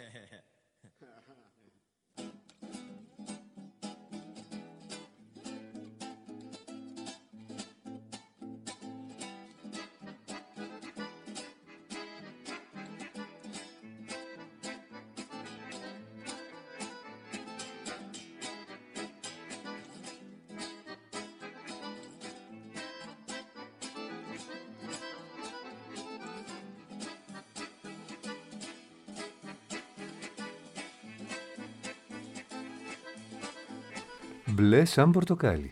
Μπλε σαν πορτοκάλι.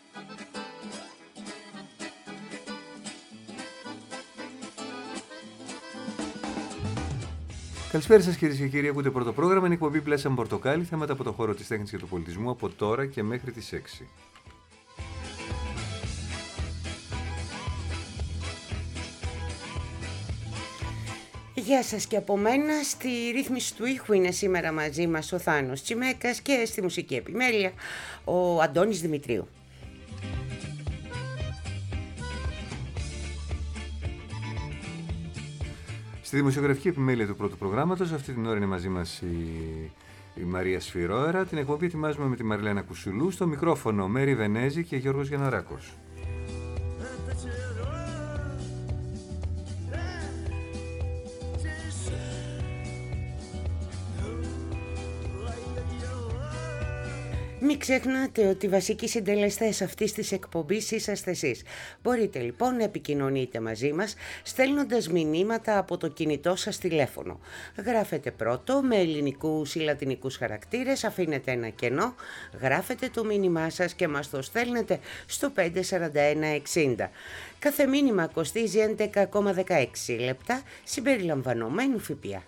Καλησπέρα σας κυρίες και κύριοι, ακούτε πρώτο πρόγραμμα, είναι εκπομπή Μπλε σαν πορτοκάλι, θέματα από το χώρο της τέχνης και του πολιτισμού από τώρα και μέχρι τις 6. Γεια σας και από μένα. Στη ρύθμιση του ήχου είναι σήμερα μαζί μας ο Θάνος Τσιμέκας και στη μουσική επιμέλεια ο Αντώνης Δημητρίου. Στη δημοσιογραφική επιμέλεια του πρώτου προγράμματος, αυτή την ώρα είναι μαζί μας η Μαρία Σφυρόερα. Την εκπομπή ετοιμάζουμε με τη Μαριλένα Κουσουλού, στο μικρόφωνο Μέρη Βενέζη και Γιώργος Γιανναράκος. Μην ξεχνάτε ότι οι βασικοί συντελεστές αυτής της εκπομπής είσαστε εσείς. Μπορείτε λοιπόν να επικοινωνείτε μαζί μας στέλνοντας μηνύματα από το κινητό σας τηλέφωνο. Γράφετε πρώτο με ελληνικούς ή λατινικούς χαρακτήρες, αφήνετε ένα κενό, γράφετε το μήνυμά σας και μας το στέλνετε στο 54160. Κάθε μήνυμα κοστίζει 11,16 λεπτά συμπεριλαμβανομένου ΦΠΑ.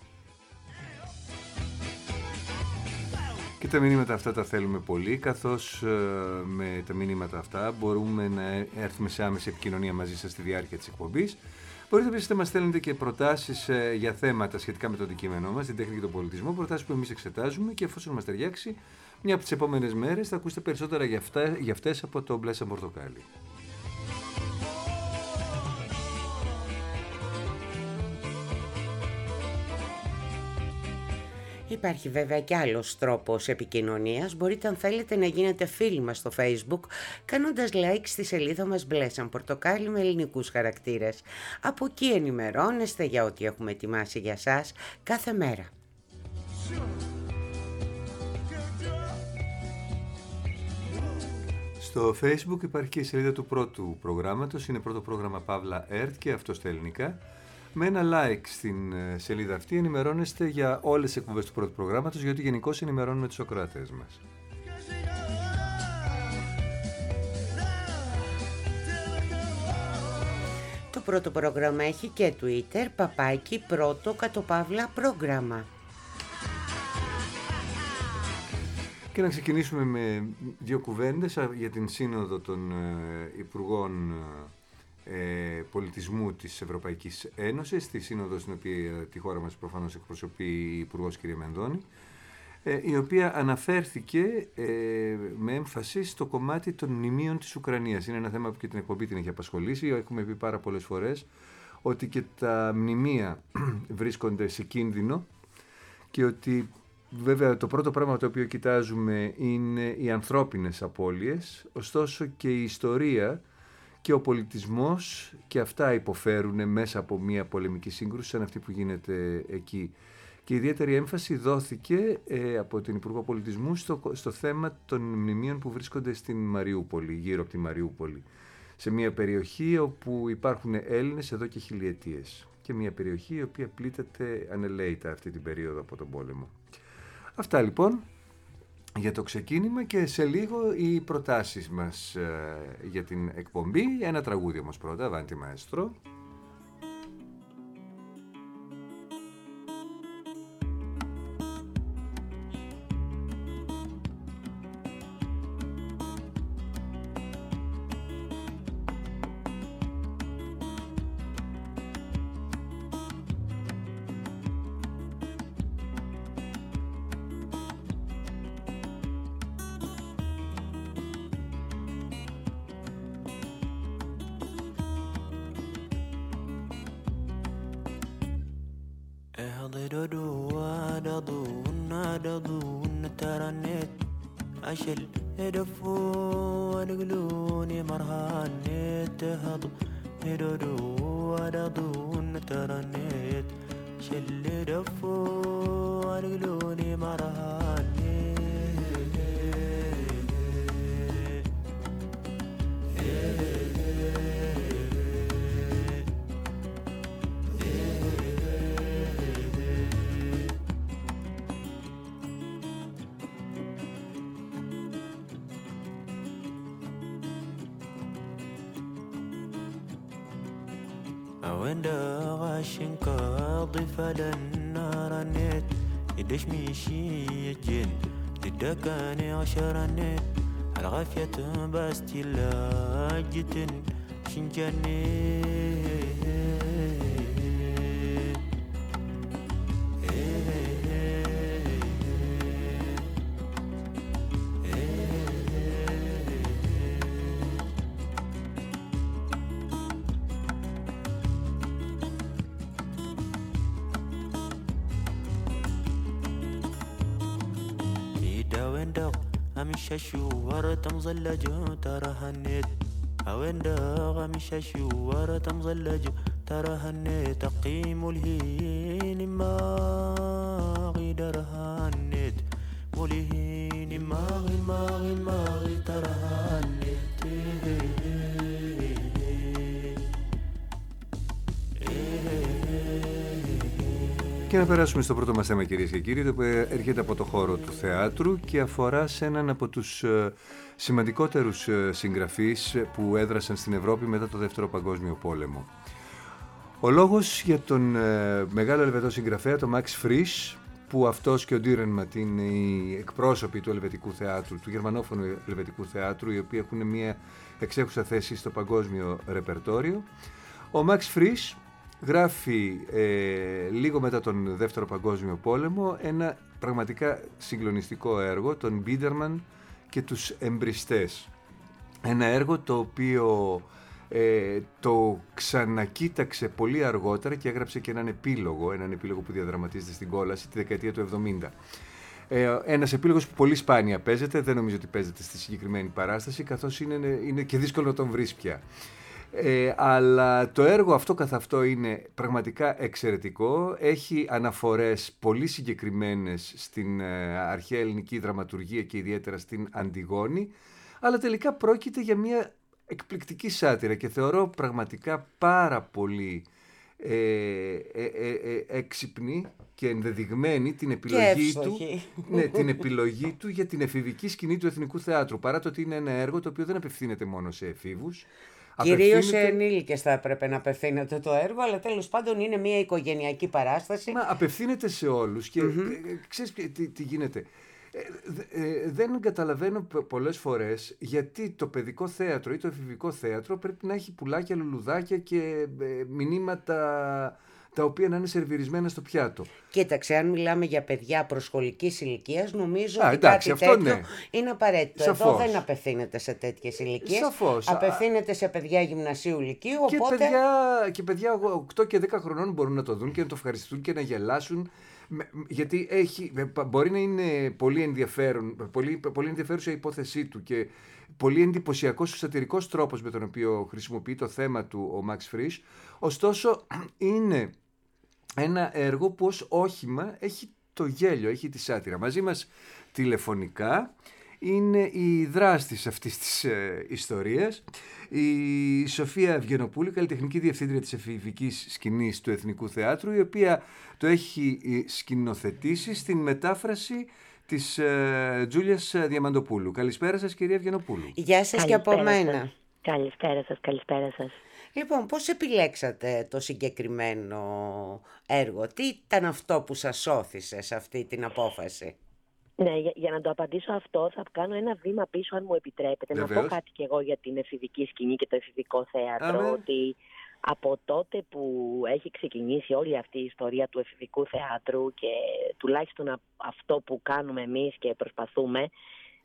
Και τα μηνύματα αυτά τα θέλουμε πολύ, καθώς με τα μηνύματα αυτά μπορούμε να έρθουμε σε άμεση επικοινωνία μαζί σας στη διάρκεια της εκπομπής. Μπορείτε επίσης να μας στέλνετε και προτάσεις για θέματα σχετικά με το αντικείμενό μας, την τέχνη και τον πολιτισμό, προτάσεις που εμείς εξετάζουμε και εφόσον μας ταιριάξει, μια από τις επόμενες μέρες θα ακούσετε περισσότερα για αυτές από το Μπλε σαν πορτοκάλι. Υπάρχει βέβαια και άλλος τρόπος επικοινωνίας. Μπορείτε αν θέλετε να γίνετε φίλοι μας στο Facebook κάνοντας like στη σελίδα μας Μπλε σαν πορτοκάλι με ελληνικούς χαρακτήρες. Από εκεί ενημερώνεστε για ό,τι έχουμε ετοιμάσει για σας κάθε μέρα. Στο Facebook υπάρχει και η σελίδα του πρώτου προγράμματος, είναι πρώτο πρόγραμμα Παύλα ΕΡΤ και αυτό στα ελληνικά. Με ένα like στην σελίδα αυτή ενημερώνεστε για όλες τις εκπομπές του πρώτου προγράμματος, γιατί γενικώς ενημερώνουμε τους ακροατές μας. Το πρώτο πρόγραμμα έχει και Twitter, παπάκι πρώτο _ πρόγραμμα. Και να ξεκινήσουμε με δύο κουβέντες για την σύνοδο των Υπουργών Πολιτισμού της Ευρωπαϊκής Ένωσης, τη σύνοδο στην οποία τη χώρα μας προφανώς εκπροσωπεί η Υπουργός κ. Μενδώνη, η οποία αναφέρθηκε με έμφαση στο κομμάτι των μνημείων της Ουκρανίας. Είναι ένα θέμα που και την εκπομπή την έχει απασχολήσει. Έχουμε πει πάρα πολλές φορές ότι και τα μνημεία βρίσκονται σε κίνδυνο και ότι βέβαια το πρώτο πράγμα το οποίο κοιτάζουμε είναι οι ανθρώπινες απώλειες, ωστόσο και η ιστορία και ο πολιτισμός και αυτά υποφέρουν μέσα από μια πολεμική σύγκρουση σαν αυτή που γίνεται εκεί. Και ιδιαίτερη έμφαση δόθηκε από την Υπουργό Πολιτισμού στο θέμα των μνημείων που βρίσκονται στην Μαριούπολη, γύρω από τη Μαριούπολη. Σε μια περιοχή όπου υπάρχουν Έλληνες εδώ και χιλιετίες. Και μια περιοχή η οποία πλήττεται ανελαίητα αυτή την περίοδο από τον πόλεμο. Αυτά λοιπόν για το ξεκίνημα και σε λίγο οι προτάσεις μας για την εκπομπή. Ένα τραγούδι όμως πρώτα, Βάντι Μαέστρο. أشل هدفو نقلوني مرهانيت هضو هدودو ودضون ترنيت شل هدفو نقلوني مرهانيت وين غاشن قاضي فلنا رنيت يدش ميشي الجن تدكاني عشرنيت على غافية باستي لاجتن شنجاني ششوار تمزلج ترى هنيت وين داغ مش شوار تمزلج ترى هنيت تقيم الهين ما غير هنيت ملهين ما غي ترى هنيت. Και να περάσουμε στο πρώτο μας θέμα, κυρίες και κύριοι, το οποίο έρχεται από το χώρο του θεάτρου και αφορά σε έναν από τους σημαντικότερους συγγραφείς που έδρασαν στην Ευρώπη μετά το Δεύτερο Παγκόσμιο Πόλεμο. Ο λόγος για τον μεγάλο ελβετό συγγραφέα, τον Max Frisch, που αυτός και ο Dürrenmatt είναι οι εκπρόσωποι του ελβετικού θεάτρου, του γερμανόφωνου ελβετικού θεάτρου, οι οποίοι έχουν μια εξέχουσα θέση στο παγκόσμιο ρεπερτόριο. Ο Max Frisch γράφει λίγο μετά τον Δεύτερο Παγκόσμιο Πόλεμο ένα πραγματικά συγκλονιστικό έργο, τον Biedermann και τους Εμπριστές. Ένα έργο το οποίο το ξανακοίταξε πολύ αργότερα και έγραψε και έναν επίλογο που διαδραματίζεται στην κόλαση τη δεκαετία του 70. Ένας επίλογος που πολύ σπάνια παίζεται, δεν νομίζω ότι παίζεται στη συγκεκριμένη παράσταση, καθώς είναι και δύσκολο να τον βρεις πια. Αλλά το έργο αυτό καθ' αυτό είναι πραγματικά εξαιρετικό, έχει αναφορές πολύ συγκεκριμένες στην αρχαία ελληνική δραματουργία και ιδιαίτερα στην Αντιγόνη, αλλά τελικά πρόκειται για μια εκπληκτική σάτυρα και θεωρώ πραγματικά πάρα πολύ έξυπνη και ενδεδειγμένη την επιλογή του για την εφηβική σκηνή του Εθνικού Θεάτρου, παρά το ότι είναι ένα έργο το οποίο δεν απευθύνεται μόνο σε εφήβους. Κυρίως σε ενήλικες θα έπρεπε να απευθύνεται το έργο, αλλά τέλος πάντων είναι μια οικογενειακή παράσταση. Μα απευθύνεται σε όλους και ξέρεις τι γίνεται. Δεν καταλαβαίνω πολλές φορές γιατί το παιδικό θέατρο ή το εφηβικό θέατρο πρέπει να έχει πουλάκια, λουλουδάκια και μηνύματα τα οποία να είναι σερβιρισμένα στο πιάτο. Κοίταξε, αν μιλάμε για παιδιά προσχολικής ηλικίας, νομίζω ότι κάτι τέτοιο είναι απαραίτητο. Σαφώς. Εδώ δεν απευθύνεται σε τέτοιες ηλικίες. Σαφώς. Απευθύνεται σε παιδιά γυμνασίου ηλικίου. Και παιδιά 8 και 10 χρονών μπορούν να το δουν και να το ευχαριστούν και να γελάσουν. Γιατί μπορεί να είναι πολύ ενδιαφέρουσα η υπόθεσή του και πολύ εντυπωσιακός ο σατυρικός τρόπος με τον οποίο χρησιμοποιεί το θέμα του ο Max Frisch. Ωστόσο είναι ένα έργο που ως όχημα έχει το γέλιο, έχει τη σάτυρα. Μαζί μας τηλεφωνικά είναι η δράστης αυτής της ιστορίας, η Σοφία Ευγενοπούλου, καλλιτεχνική διευθύντρια της εφηβικής σκηνής του Εθνικού Θεάτρου, η οποία το έχει σκηνοθετήσει στην μετάφραση της Τζούλιας Διαμαντοπούλου. Καλησπέρα σας, κυρία Ευγενοπούλου. Γεια σας και από μένα. Καλησπέρα σας. Λοιπόν, πώς επιλέξατε το συγκεκριμένο έργο? Τι ήταν αυτό που σας όθησε σε αυτή την απόφαση? Ναι, για να το απαντήσω αυτό θα κάνω ένα βήμα πίσω, αν μου επιτρέπετε. Βεβαίως. Να πω κάτι κι εγώ για την εφηβική σκηνή και το εφηβικό θέατρο. Ότι από τότε που έχει ξεκινήσει όλη αυτή η ιστορία του εφηβικού θεάτρου και τουλάχιστον αυτό που κάνουμε εμείς και προσπαθούμε,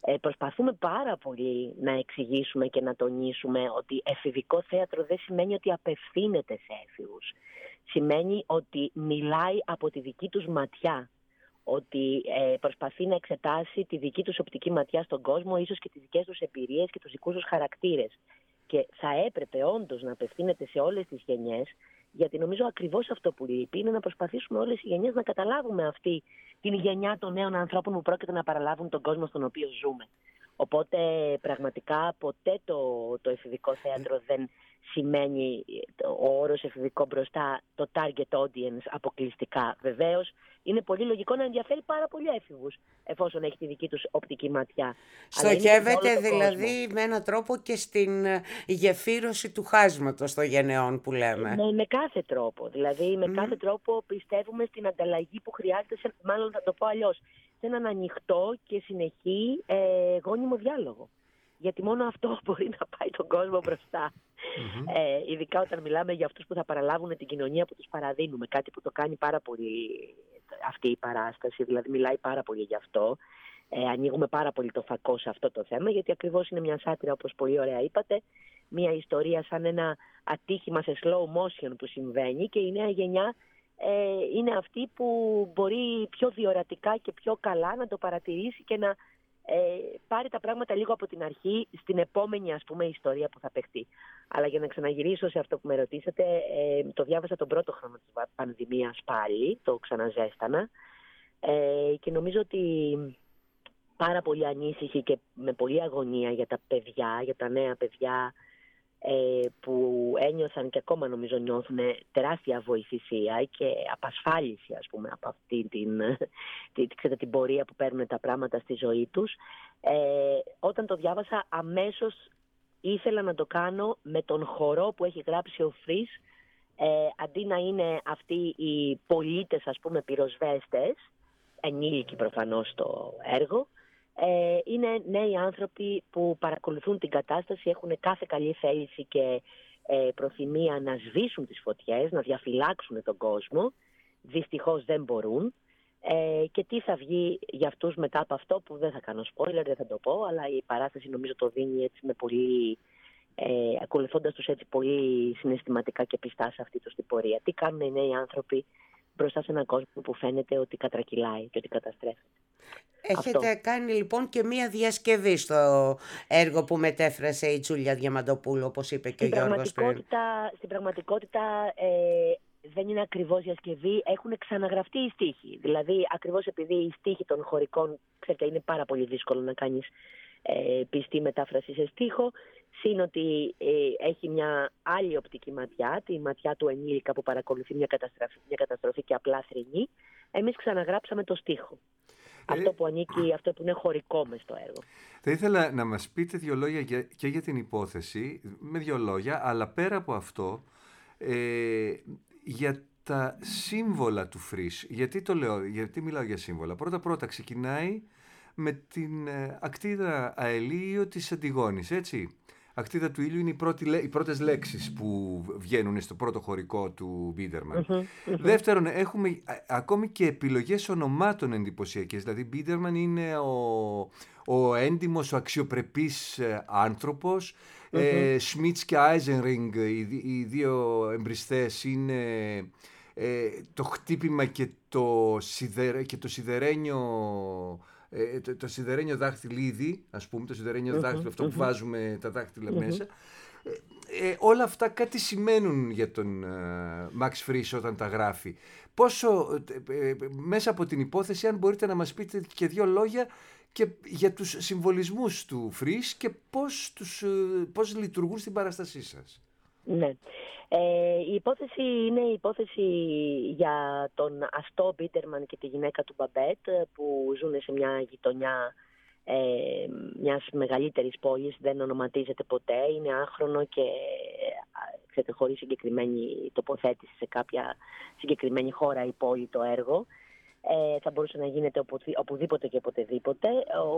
Προσπαθούμε πάρα πολύ να εξηγήσουμε και να τονίσουμε ότι εφηβικό θέατρο δεν σημαίνει ότι απευθύνεται σε έφηβους. Σημαίνει ότι μιλάει από τη δική τους ματιά, ότι προσπαθεί να εξετάσει τη δική τους οπτική ματιά στον κόσμο, ίσως και τις δικές τους εμπειρίες και τους δικούς τους χαρακτήρες. Και θα έπρεπε όντως να απευθύνεται σε όλες τις γενιές, γιατί νομίζω ακριβώς αυτό που λείπει είναι να προσπαθήσουμε όλες οι γενιές να καταλάβουμε αυτή την γενιά των νέων ανθρώπων που πρόκειται να παραλάβουν τον κόσμο στον οποίο ζούμε. Οπότε πραγματικά ποτέ το εφηβικό θέατρο δεν σημαίνει ο όρος εφηβικό μπροστά το target audience αποκλειστικά. Βεβαίως είναι πολύ λογικό να ενδιαφέρει πάρα πολύ έφηβους εφόσον έχει τη δική τους οπτική ματιά. Στοχεύεται δηλαδή με έναν τρόπο και στην γεφύρωση του χάσματος των γενεών που λέμε. Με κάθε τρόπο. Δηλαδή με κάθε τρόπο πιστεύουμε στην ανταλλαγή που χρειάζεται, μάλλον θα το πω αλλιώς, σε έναν ανοιχτό και συνεχή γόνιμο διάλογο. Γιατί μόνο αυτό μπορεί να πάει τον κόσμο μπροστά. Ειδικά όταν μιλάμε για αυτούς που θα παραλάβουν την κοινωνία που τους παραδίνουμε. Κάτι που το κάνει πάρα πολύ αυτή η παράσταση, δηλαδή μιλάει πάρα πολύ γι' αυτό. Ανοίγουμε πάρα πολύ το φακό σε αυτό το θέμα, γιατί ακριβώς είναι μια σάτυρα, όπως πολύ ωραία είπατε, μια ιστορία σαν ένα ατύχημα σε slow motion που συμβαίνει, και η νέα γενιά είναι αυτή που μπορεί πιο διορατικά και πιο καλά να το παρατηρήσει και να πάρει τα πράγματα λίγο από την αρχή στην επόμενη, ας πούμε, ιστορία που θα παιχτεί. Αλλά για να ξαναγυρίσω σε αυτό που με ρωτήσατε, το διάβασα τον πρώτο χρόνο της πανδημίας πάλι, το ξαναζέστανα, και νομίζω ότι πάρα πολύ ανήσυχη και με πολλή αγωνία για τα παιδιά, για τα νέα παιδιά, που ένιωθαν και ακόμα νομίζω νιώθουν τεράστια βοηθησία και απασφάλιση, ας πούμε, από αυτή την πορεία που παίρνουν τα πράγματα στη ζωή τους. Όταν το διάβασα, αμέσως ήθελα να το κάνω με τον χορό που έχει γράψει ο Φρις, αντί να είναι αυτοί οι πολίτες, ας πούμε, πυροσβέστες, ενήλικοι προφανώς στο έργο, είναι νέοι άνθρωποι που παρακολουθούν την κατάσταση, έχουν κάθε καλή θέληση και προθυμία να σβήσουν τις φωτιές, να διαφυλάξουν τον κόσμο. Δυστυχώς δεν μπορούν. Και τι θα βγει για αυτούς μετά από αυτό, που δεν θα κάνω spoiler, δεν θα το πω, αλλά η παράσταση νομίζω το δίνει έτσι με πολύ, ακολουθώντας τους έτσι πολύ συναισθηματικά και πιστά σε αυτή την πορεία. Τι κάνουν οι νέοι άνθρωποι μπροστά σε έναν κόσμο που φαίνεται ότι κατρακυλάει και ότι καταστρέφεται. Έχετε κάνει λοιπόν και μία διασκευή στο έργο που μετέφρασε η Τζούλια Διαμαντοπούλου, όπως είπε και ο Γιώργος πριν. Στην πραγματικότητα δεν είναι ακριβώς διασκευή, έχουν ξαναγραφτεί οι στίχοι. Δηλαδή ακριβώς επειδή οι στίχοι των χωρικών, ξέρετε, είναι πάρα πολύ δύσκολο να κάνεις πιστή μετάφραση σε στίχο, συν ότι έχει μια άλλη οπτική ματιά, τη ματιά του ενήλικα που παρακολουθεί μια καταστροφή και απλά θρηνεί. Εμείς ξαναγράψαμε το στίχο. Αυτό που ανήκει, αυτό που είναι χωρικό μες στο έργο. Θα ήθελα να μας πείτε 2 λόγια και για την υπόθεση, με 2 λόγια, αλλά πέρα από αυτό, για τα σύμβολα του Φρις. Γιατί το λέω, γιατί μιλάω για σύμβολα. Πρώτα ξεκινάει με την ακτίδα αελίου της Αντιγόνης, έτσι. Ακτίδα του ήλιου είναι οι πρώτες λέξεις που βγαίνουν στο πρώτο χωρικό του Μπίντερμαν. Δεύτερον, έχουμε ακόμη και επιλογές ονομάτων εντυπωσιακές. Δηλαδή, Μπίντερμαν είναι ο έντιμος, ο αξιοπρεπής άνθρωπος. Σμίτς και Άιζενρινγκ, οι 2 εμπριστές, είναι το χτύπημα και το σιδερένιο... το σιδερένιο δάχτυλίδι, ας πούμε, το σιδερένιο δάχτυλο, αυτό που βάζουμε τα δάχτυλα μέσα. Όλα αυτά κάτι σημαίνουν για τον Μαξ Φρις όταν τα γράφει. Μέσα από την υπόθεση, αν μπορείτε να μας πείτε και 2 λόγια και για τους συμβολισμούς του Φρις και πώς λειτουργούν στην παράστασή σας. Ναι. Η υπόθεση είναι η υπόθεση για τον αστό Μπίντερμαν και τη γυναίκα του Μπαμπέτ, που ζουν σε μια γειτονιά μιας μεγαλύτερης πόλης, δεν ονοματίζεται ποτέ, είναι άχρονο και χωρίς συγκεκριμένη τοποθέτηση σε κάποια συγκεκριμένη χώρα ή πόλη το έργο. Θα μπορούσε να γίνεται οπουδήποτε και οποτεδήποτε.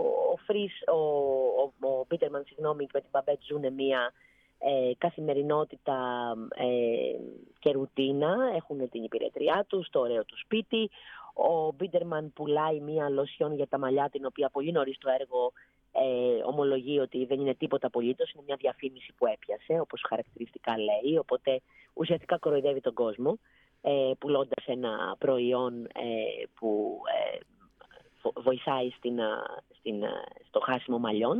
Ο Μπίντερμαν, με την Μπαμπέτ ζουν μια καθημερινότητα και ρουτίνα, έχουν την υπηρετριά τους, το ωραίο του σπίτι. Ο Μπίντερμαν πουλάει μία λοσιόν για τα μαλλιά, την οποία πολύ νωρίς στο έργο ομολογεί ότι δεν είναι τίποτα απολύτως, είναι μια διαφήμιση που έπιασε, όπως χαρακτηριστικά λέει, οπότε ουσιαστικά κοροϊδεύει τον κόσμο, πουλώντας ένα προϊόν που βοηθάει στο χάσιμο μαλλιών.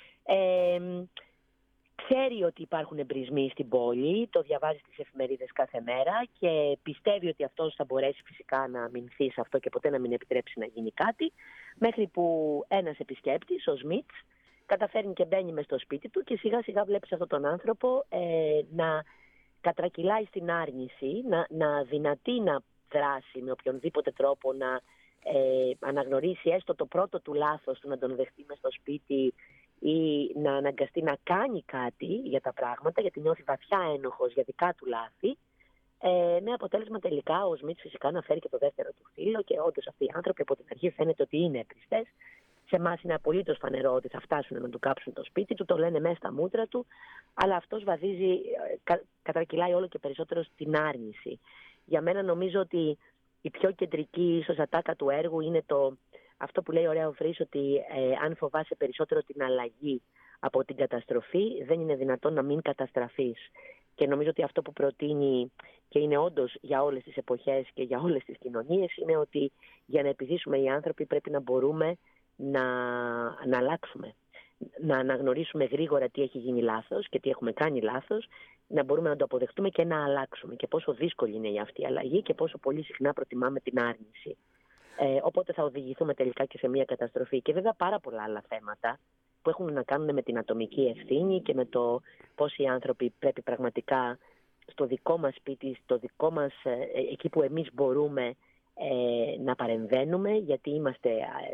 Ξέρει ότι υπάρχουν εμπρισμοί στην πόλη, το διαβάζει στις εφημερίδες κάθε μέρα και πιστεύει ότι αυτός θα μπορέσει φυσικά να αμυνθεί σε αυτό και ποτέ να μην επιτρέψει να γίνει κάτι, μέχρι που ένας επισκέπτης, ο Σμιτς, καταφέρνει και μπαίνει μες στο σπίτι του και σιγά σιγά βλέπεις αυτόν τον άνθρωπο να κατρακυλάει στην άρνηση, να δυνατεί να δράσει με οποιονδήποτε τρόπο, να αναγνωρίσει έστω το πρώτο του λάθος του, να τον δεχτεί μες στο σπίτι ή να αναγκαστεί να κάνει κάτι για τα πράγματα, γιατί νιώθει βαθιά ένοχος για δικά του λάθη, με αποτέλεσμα τελικά ο Σμιτς φυσικά να φέρει και το δεύτερο του φίλο και όντως αυτοί οι άνθρωποι από την αρχή φαίνεται ότι είναι επριστές. Σε εμάς είναι απολύτως φανερό ότι θα φτάσουν να του κάψουν το σπίτι του, το λένε μέσα στα μούτρα του, αλλά αυτός βαδίζει, κατρακυλάει όλο και περισσότερο στην άρνηση. Για μένα νομίζω ότι η πιο κεντρική ίσως ατάκα του έργου είναι αυτό που λέει ωραία ο Φρύς, ότι αν φοβάσαι περισσότερο την αλλαγή από την καταστροφή, δεν είναι δυνατόν να μην καταστραφείς. Και νομίζω ότι αυτό που προτείνει και είναι όντως για όλες τις εποχές και για όλες τις κοινωνίες, είναι ότι για να επιζήσουμε οι άνθρωποι πρέπει να μπορούμε να αλλάξουμε. Να αναγνωρίσουμε γρήγορα τι έχει γίνει λάθος και τι έχουμε κάνει λάθος, να μπορούμε να το αποδεχτούμε και να αλλάξουμε. Και πόσο δύσκολη είναι αυτή η αλλαγή και πόσο πολύ συχνά προτιμάμε την άρνηση. Οπότε θα οδηγηθούμε τελικά και σε μια καταστροφή. Και βέβαια πάρα πολλά άλλα θέματα που έχουν να κάνουν με την ατομική ευθύνη και με το πώς οι άνθρωποι πρέπει πραγματικά στο δικό μας σπίτι, στο δικό μας, εκεί που εμείς μπορούμε να παρεμβαίνουμε, γιατί είμαστε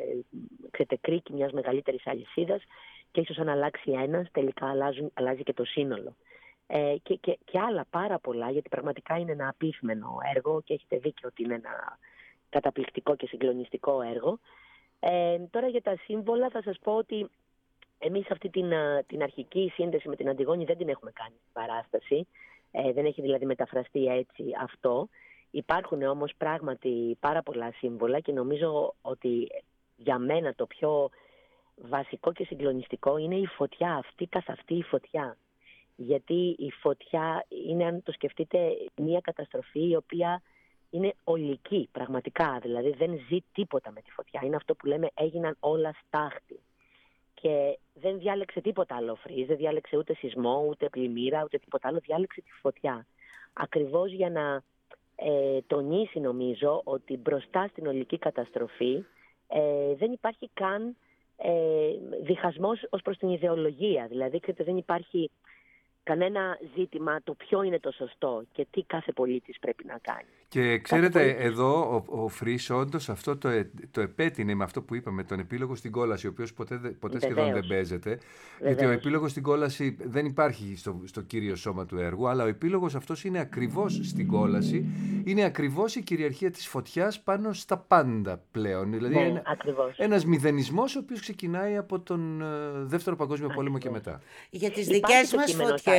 κρίκοι μιας μεγαλύτερης αλυσίδας και ίσως αν αλλάξει ένας τελικά αλλάζει και το σύνολο. Και άλλα πάρα πολλά, γιατί πραγματικά είναι ένα απίθμενο έργο και έχετε δίκιο ότι είναι ένα καταπληκτικό και συγκλονιστικό έργο. Τώρα για τα σύμβολα θα σας πω ότι εμείς αυτή την αρχική σύνδεση με την Αντιγόνη δεν την έχουμε κάνει στην παράσταση. Δεν έχει δηλαδή μεταφραστεί έτσι αυτό. Υπάρχουν όμως πράγματι πάρα πολλά σύμβολα και νομίζω ότι για μένα το πιο βασικό και συγκλονιστικό είναι η φωτιά αυτή καθ' αυτή η φωτιά. Γιατί η φωτιά είναι, αν το σκεφτείτε, μια καταστροφή η οποία είναι ολική πραγματικά, δηλαδή δεν ζει τίποτα με τη φωτιά. Είναι αυτό που λέμε έγιναν όλα στάχτη. Και δεν διάλεξε τίποτα άλλο ο Φρύς, δεν διάλεξε ούτε σεισμό, ούτε πλημμύρα, ούτε τίποτα άλλο, διάλεξε τη φωτιά. Ακριβώς για να τονίσει νομίζω ότι μπροστά στην ολική καταστροφή δεν υπάρχει καν διχασμός ως προς την ιδεολογία. Δηλαδή, ξέρετε, δεν υπάρχει κανένα ζήτημα το ποιο είναι το σωστό και τι κάθε πολίτης πρέπει να κάνει. Και ξέρετε, εδώ ο Φρύς όντως αυτό το επέτεινε με αυτό που είπαμε, τον επίλογο στην κόλαση, ο οποίος ποτέ σχεδόν δεν παίζεται. Βεβαίως. Γιατί ο επίλογος στην κόλαση δεν υπάρχει στο κύριο σώμα του έργου, αλλά ο επίλογος αυτός είναι ακριβώς στην κόλαση, είναι ακριβώς η κυριαρχία της φωτιάς πάνω στα πάντα πλέον. Δηλαδή ένας μηδενισμός ο οποίος ξεκινάει από τον Δεύτερο Παγκόσμιο Πόλεμο και μετά. Για τις δικές μας φωτιές.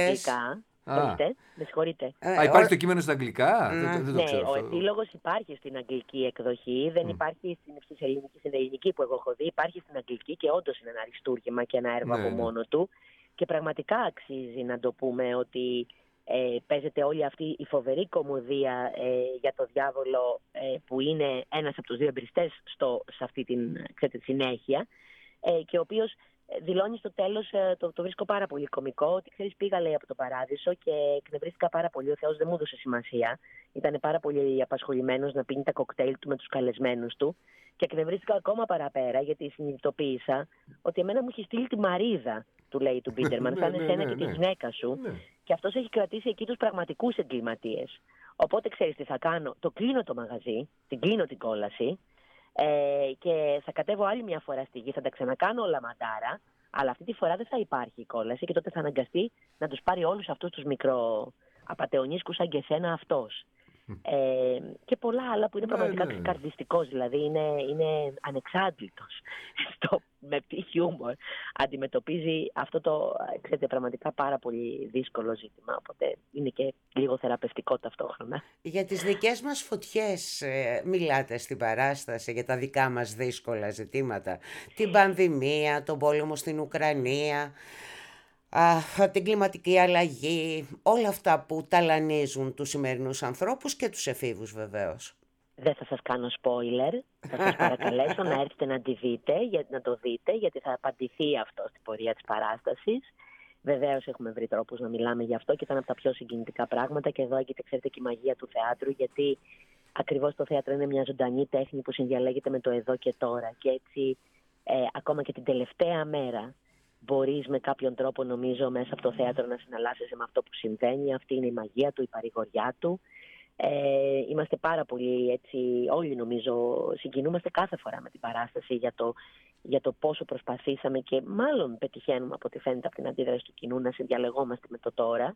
Με συγχωρείτε. Υπάρχει το κείμενο στα αγγλικά? Δεν το ξέρω. Ο επίλογος υπάρχει στην αγγλική εκδοχή, δεν υπάρχει στην ελληνική που εγώ έχω δει, υπάρχει στην αγγλική και όντως είναι ένα αριστούργημα και ένα έργο από μόνο του. Και πραγματικά αξίζει να το πούμε ότι παίζεται όλη αυτή η φοβερή κωμωδία για το διάβολο που είναι ένας από τους δύο εμπριστές σε αυτή την συνέχεια και ο οποίος δηλώνει στο τέλος, το βρίσκω πάρα πολύ κωμικό, ότι ξέρεις πήγα λέει από το Παράδεισο και εκνευρίστηκα πάρα πολύ, ο Θεός δεν μου έδωσε σημασία, ήταν πάρα πολύ απασχολημένος να πίνει τα κοκτέιλ του με τους καλεσμένους του και εκνευρίστηκα ακόμα παραπέρα γιατί συνειδητοποίησα ότι εμένα μου έχει στείλει τη μαρίδα, του λέει του Μπίτερμαν, σαν εσένα και τη γυναίκα σου και αυτός έχει κρατήσει εκεί τους πραγματικούς εγκληματίες. Οπότε ξέρεις τι θα κάνω, το κλείνω το μαγαζί, την κλείνω την κόλαση, και θα κατέβω άλλη μια φορά στη γη, θα τα ξανακάνω όλα μαντάρα, αλλά αυτή τη φορά δεν θα υπάρχει η κόλαση και τότε θα αναγκαστεί να τους πάρει όλους αυτούς τους μικροαπατεωνίσκους σαν και εσένα αυτός. Και πολλά άλλα που είναι πραγματικά ξεκαρδιστικός, δηλαδή είναι ανεξάντλητος με τι χιούμορ αντιμετωπίζει αυτό το, ξέρετε, πραγματικά πάρα πολύ δύσκολο ζήτημα, οπότε είναι και λίγο θεραπευτικό ταυτόχρονα. Για τις δικές μας φωτιές μιλάτε στην παράσταση, για τα δικά μας δύσκολα ζητήματα, την πανδημία, τον πόλεμο στην Ουκρανία, την κλιματική αλλαγή, όλα αυτά που ταλανίζουν τους σημερινούς ανθρώπους και τους εφήβους βεβαίως. Δεν θα σας κάνω spoiler, θα σας παρακαλέσω να έρθετε να το δείτε, γιατί θα απαντηθεί αυτό στην πορεία της παράστασης. Βεβαίως έχουμε βρει τρόπους να μιλάμε γι' αυτό και ήταν από τα πιο συγκινητικά πράγματα και εδώ έχετε, ξέρετε, και η μαγεία του θεάτρου, γιατί ακριβώς το θέατρο είναι μια ζωντανή τέχνη που συνδιαλέγεται με το εδώ και τώρα και έτσι ακόμα και την τελευταία μέρα μπορείς με κάποιον τρόπο, νομίζω, μέσα από το θέατρο να συναλλάσσεσαι με αυτό που συμβαίνει. Αυτή είναι η μαγεία του, η παρηγοριά του. Είμαστε πάρα πολύ έτσι, όλοι νομίζω συγκινούμαστε κάθε φορά με την παράσταση για το πόσο προσπαθήσαμε και μάλλον πετυχαίνουμε από ό,τι φαίνεται από την αντίδραση του κοινού να συνδιαλεγόμαστε με το τώρα.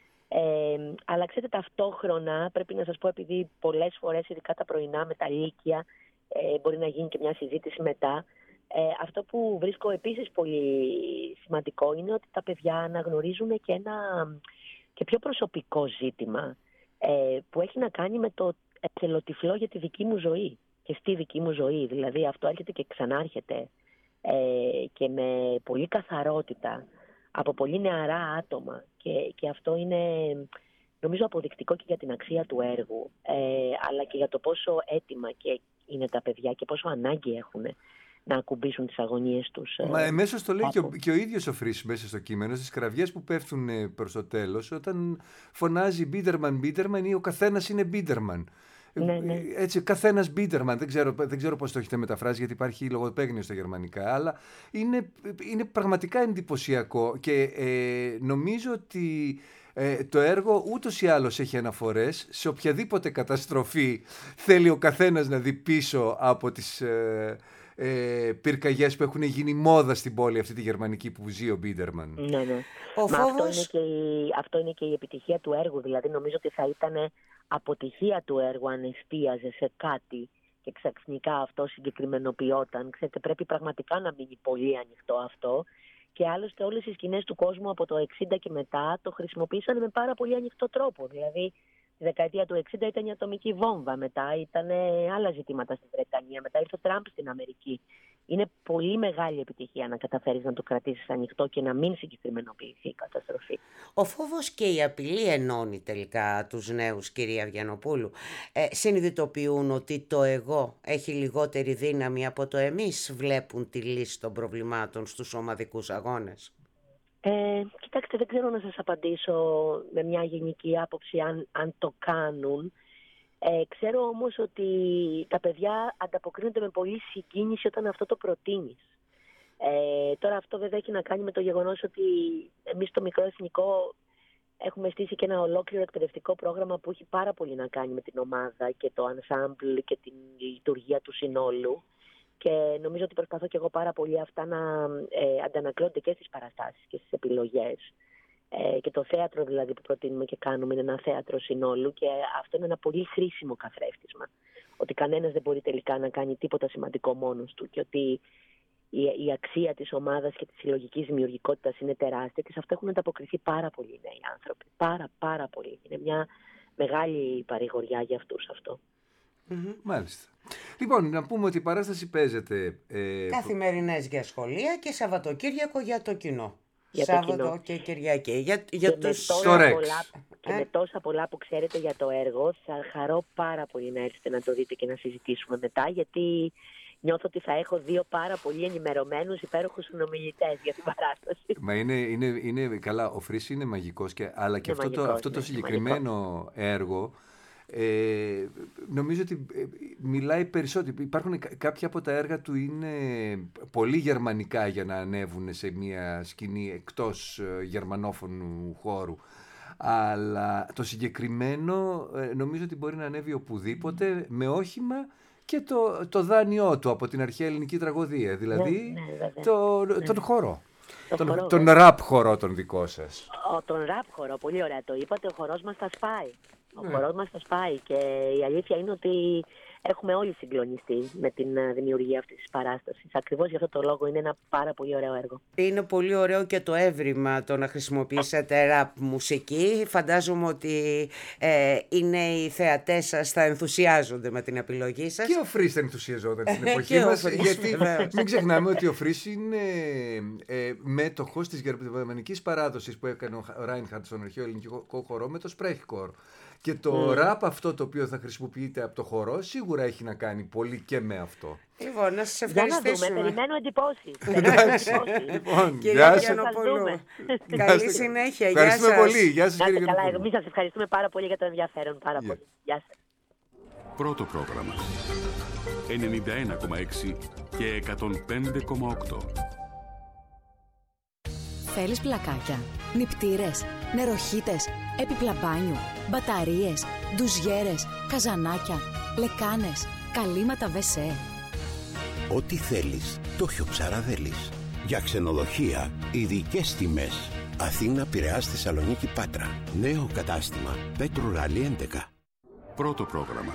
Αλλά ξέρετε, ταυτόχρονα πρέπει να σας πω, επειδή πολλές φορές, ειδικά τα πρωινά με τα λύκεια, μπορεί να γίνει και μια συζήτηση μετά, αυτό που βρίσκω επίσης πολύ σημαντικό είναι ότι τα παιδιά αναγνωρίζουν και ένα και πιο προσωπικό ζήτημα που έχει να κάνει με το εθελοτυφλό για τη δική μου ζωή και στη δική μου ζωή. Δηλαδή αυτό έρχεται και ξανάρχεται και με πολύ καθαρότητα από πολύ νεαρά άτομα και αυτό είναι, νομίζω, αποδεικτικό και για την αξία του έργου, αλλά και για το πόσο έτοιμα και είναι τα παιδιά και πόσο ανάγκη έχουν να ακουμπήσουν τις αγωνίες τους. Μα εμέσως το λέει και ο ίδιος ο Φρύς μέσα στο κείμενο, στις κραυγές που πέφτουν προς το τέλος, όταν φωνάζει Μπίτερμαν ή ο καθένας είναι Μπίτερμαν. Ναι. Έτσι, καθένας Μπίτερμαν, δεν ξέρω πώς το έχετε μεταφράσει, γιατί υπάρχει λογοπαίγνιο στα γερμανικά, αλλά είναι πραγματικά εντυπωσιακό και νομίζω ότι το έργο ούτως ή άλλως έχει αναφορές σε οποιαδήποτε καταστροφή θέλει ο καθένας να δει πίσω από τις πυρκαγιές που έχουν γίνει μόδα στην πόλη αυτή τη γερμανική που ζει ο Μπίτερμαν. Ναι. Αυτό είναι και η επιτυχία του έργου. Δηλαδή νομίζω ότι θα ήταν αποτυχία του έργου αν εστίαζε σε κάτι και ξαφνικά αυτό συγκεκριμενοποιόταν. Ξέρετε, πρέπει πραγματικά να μείνει πολύ ανοιχτό αυτό. Και άλλωστε όλες οι σκηνές του κόσμου από το 60 και μετά το χρησιμοποίησαν με πάρα πολύ ανοιχτό τρόπο. Δηλαδή τη δεκαετία του 60 ήταν η ατομική βόμβα, μετά ήταν άλλα ζητήματα στη Βρετανία, μετά ήρθε ο Τραμπ στην Αμερική. Είναι πολύ μεγάλη επιτυχία να καταφέρεις να το κρατήσεις ανοιχτό και να μην συγκεκριμενοποιηθεί η καταστροφή. Ο φόβος και η απειλή ενώνει τελικά τους νέους, κυρία Αυγιανοπούλου. Συνειδητοποιούν ότι το εγώ έχει λιγότερη δύναμη από το εμείς, βλέπουν τη λύση των προβλημάτων στους ομαδικούς αγώνες. Κοιτάξτε, δεν ξέρω να σας απαντήσω με μια γενική άποψη αν το κάνουν. Ξέρω όμως ότι τα παιδιά ανταποκρίνονται με πολύ συγκίνηση όταν αυτό το προτείνεις. Τώρα αυτό βέβαια έχει να κάνει με το γεγονός ότι εμείς στο Μικρό Εθνικό έχουμε στήσει και ένα ολόκληρο εκπαιδευτικό πρόγραμμα που έχει πάρα πολύ να κάνει με την ομάδα και το ensemble και την λειτουργία του συνόλου. Και νομίζω ότι προσπαθώ και εγώ πάρα πολύ αυτά να αντανακλώνται και στις παραστάσεις και στις επιλογές. Και το θέατρο δηλαδή που προτείνουμε και κάνουμε είναι ένα θέατρο συνόλου και αυτό είναι ένα πολύ χρήσιμο καθρέφτισμα. Ότι κανένας δεν μπορεί τελικά να κάνει τίποτα σημαντικό μόνος του και ότι η αξία της ομάδας και της συλλογικής δημιουργικότητας είναι τεράστια και σε αυτό έχουν ανταποκριθεί πάρα πολλοί οι νέοι άνθρωποι. Πάρα πολύ. Είναι μια μεγάλη παρηγοριά για αυτούς αυτό. Μάλιστα. Λοιπόν, να πούμε ότι η παράσταση παίζεται καθημερινές για σχολεία και Σαββατοκύριακο για το κοινό. Για Σάββατο το κοινό. Και Κυριακή. Με τόσα πολλά που ξέρετε για το έργο, θα χαρώ πάρα πολύ να έρθετε να το δείτε και να συζητήσουμε μετά, γιατί νιώθω ότι θα έχω δύο πάρα πολύ ενημερωμένους υπέροχους συνομιλητές για την παράσταση. Μα είναι καλά, ο Φρύς είναι μαγικός, αλλά και αυτό το συγκεκριμένο έργο νομίζω ότι μιλάει περισσότερο. Υπάρχουν κάποια από τα έργα του είναι πολύ γερμανικά για να ανέβουν σε μια σκηνή εκτός γερμανόφωνου χώρου. Αλλά το συγκεκριμένο νομίζω ότι μπορεί να ανέβει οπουδήποτε με όχημα και το δάνειό του από την αρχαία ελληνική τραγωδία. Δηλαδή τον χορό. Τον ραπ χορό τον δικό σας. Τον ραπ χορό, πολύ ωραία το είπατε, ο χορός μας θα σπάει. Ο χορός μας θα σπάει και η αλήθεια είναι ότι έχουμε όλοι συγκλονιστεί με την δημιουργία αυτής της παράστασης. Ακριβώς γι' αυτό το λόγο είναι ένα πάρα πολύ ωραίο έργο. Είναι πολύ ωραίο και το έβριμα το να χρησιμοποιήσετε ραπ μουσική. Φαντάζομαι ότι οι θεατές σας θα ενθουσιάζονται με την επιλογή σας. Και ο Φρύς θα ενθουσιαζόταν στην εποχή μας, γιατί μην ξεχνάμε ότι ο Φρύς είναι μέτοχος της γερμανικής παράδοσης που έκανε ο Ράινχαρντ στον αρχαίο ελληνικό χορό με το Sprechchor. Και το ραπ αυτό το οποίο θα χρησιμοποιείται από το χορό σίγουρα έχει να κάνει πολύ και με αυτό. Λοιπόν, να σας Για να ευχαριστήσουμε. δούμε, περιμένω εντυπώσεις. Λοιπόν, Κυρία γεια σας. Γιαννοπούλου, καλή συνέχεια. Γεια Ευχαριστούμε σας. πολύ. Γεια σας, Να κύριε είστε καλά, Γιαννοπούλου. εμείς σας ευχαριστούμε πάρα πολύ για το ενδιαφέρον. Πάρα πολύ. Γεια σας. Πρώτο πρόγραμμα 91,6 και 105,8. Θέλεις πλακάκια, νηπτήρες, νεροχύτες, έπιπλα μπάνιου, μπαταρίες, ντουζιέρες, καζανάκια, λεκάνες, καλύματα WC. Ό,τι θέλεις, το έχει ο Ψαραδέλης. Για ξενοδοχεία, ειδικές τιμές. Αθήνα, Πειραιάς, Θεσσαλονίκη, Πάτρα. Νέο κατάστημα, Πέτρου Ράλι 11. Πρώτο πρόγραμμα.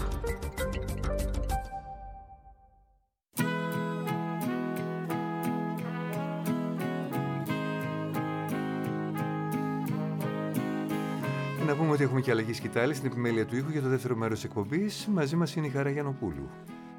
Να πούμε ότι έχουμε και αλλαγή σκητάλη στην επιμέλεια του ήχου για το δεύτερο μέρος της εκπομπής. Μαζί μας είναι η Χαρά Γιαννοπούλου.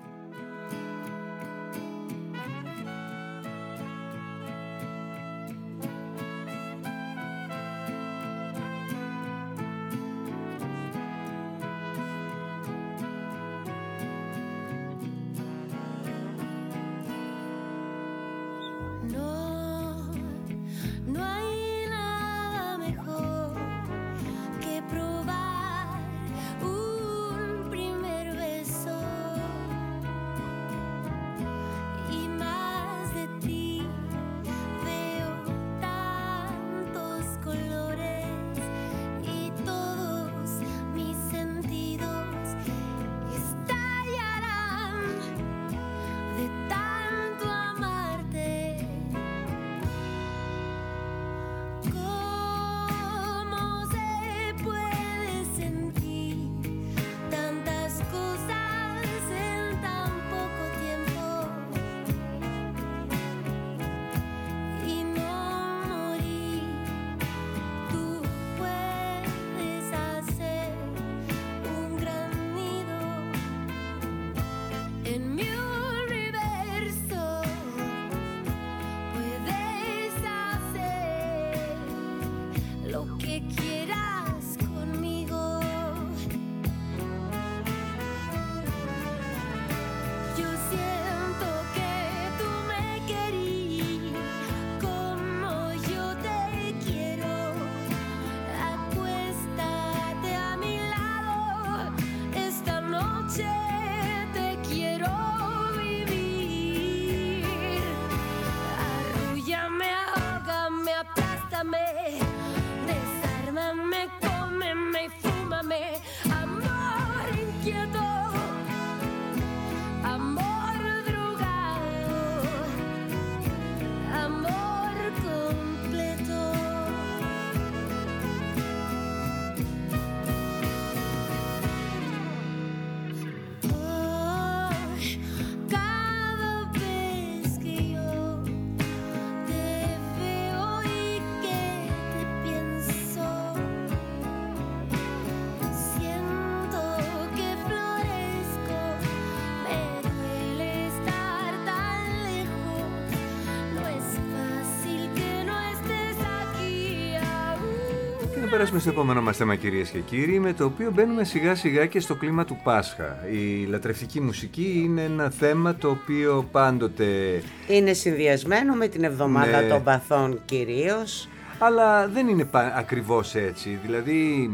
Περάσουμε στο επόμενο μας θέμα, κυρίες και κύριοι, με το οποίο μπαίνουμε σιγά σιγά και στο κλίμα του Πάσχα. Η λατρευτική μουσική είναι ένα θέμα το οποίο πάντοτε είναι συνδυασμένο με την εβδομάδα των παθών κυρίως. Αλλά δεν είναι ακριβώς έτσι. Δηλαδή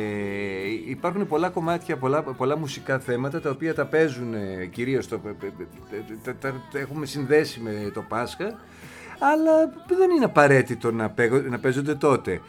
υπάρχουν πολλά κομμάτια, πολλά μουσικά θέματα τα οποία τα παίζουν κυρίως, τα έχουμε συνδέσει με το Πάσχα, αλλά δεν είναι απαραίτητο να παίζονται τότε.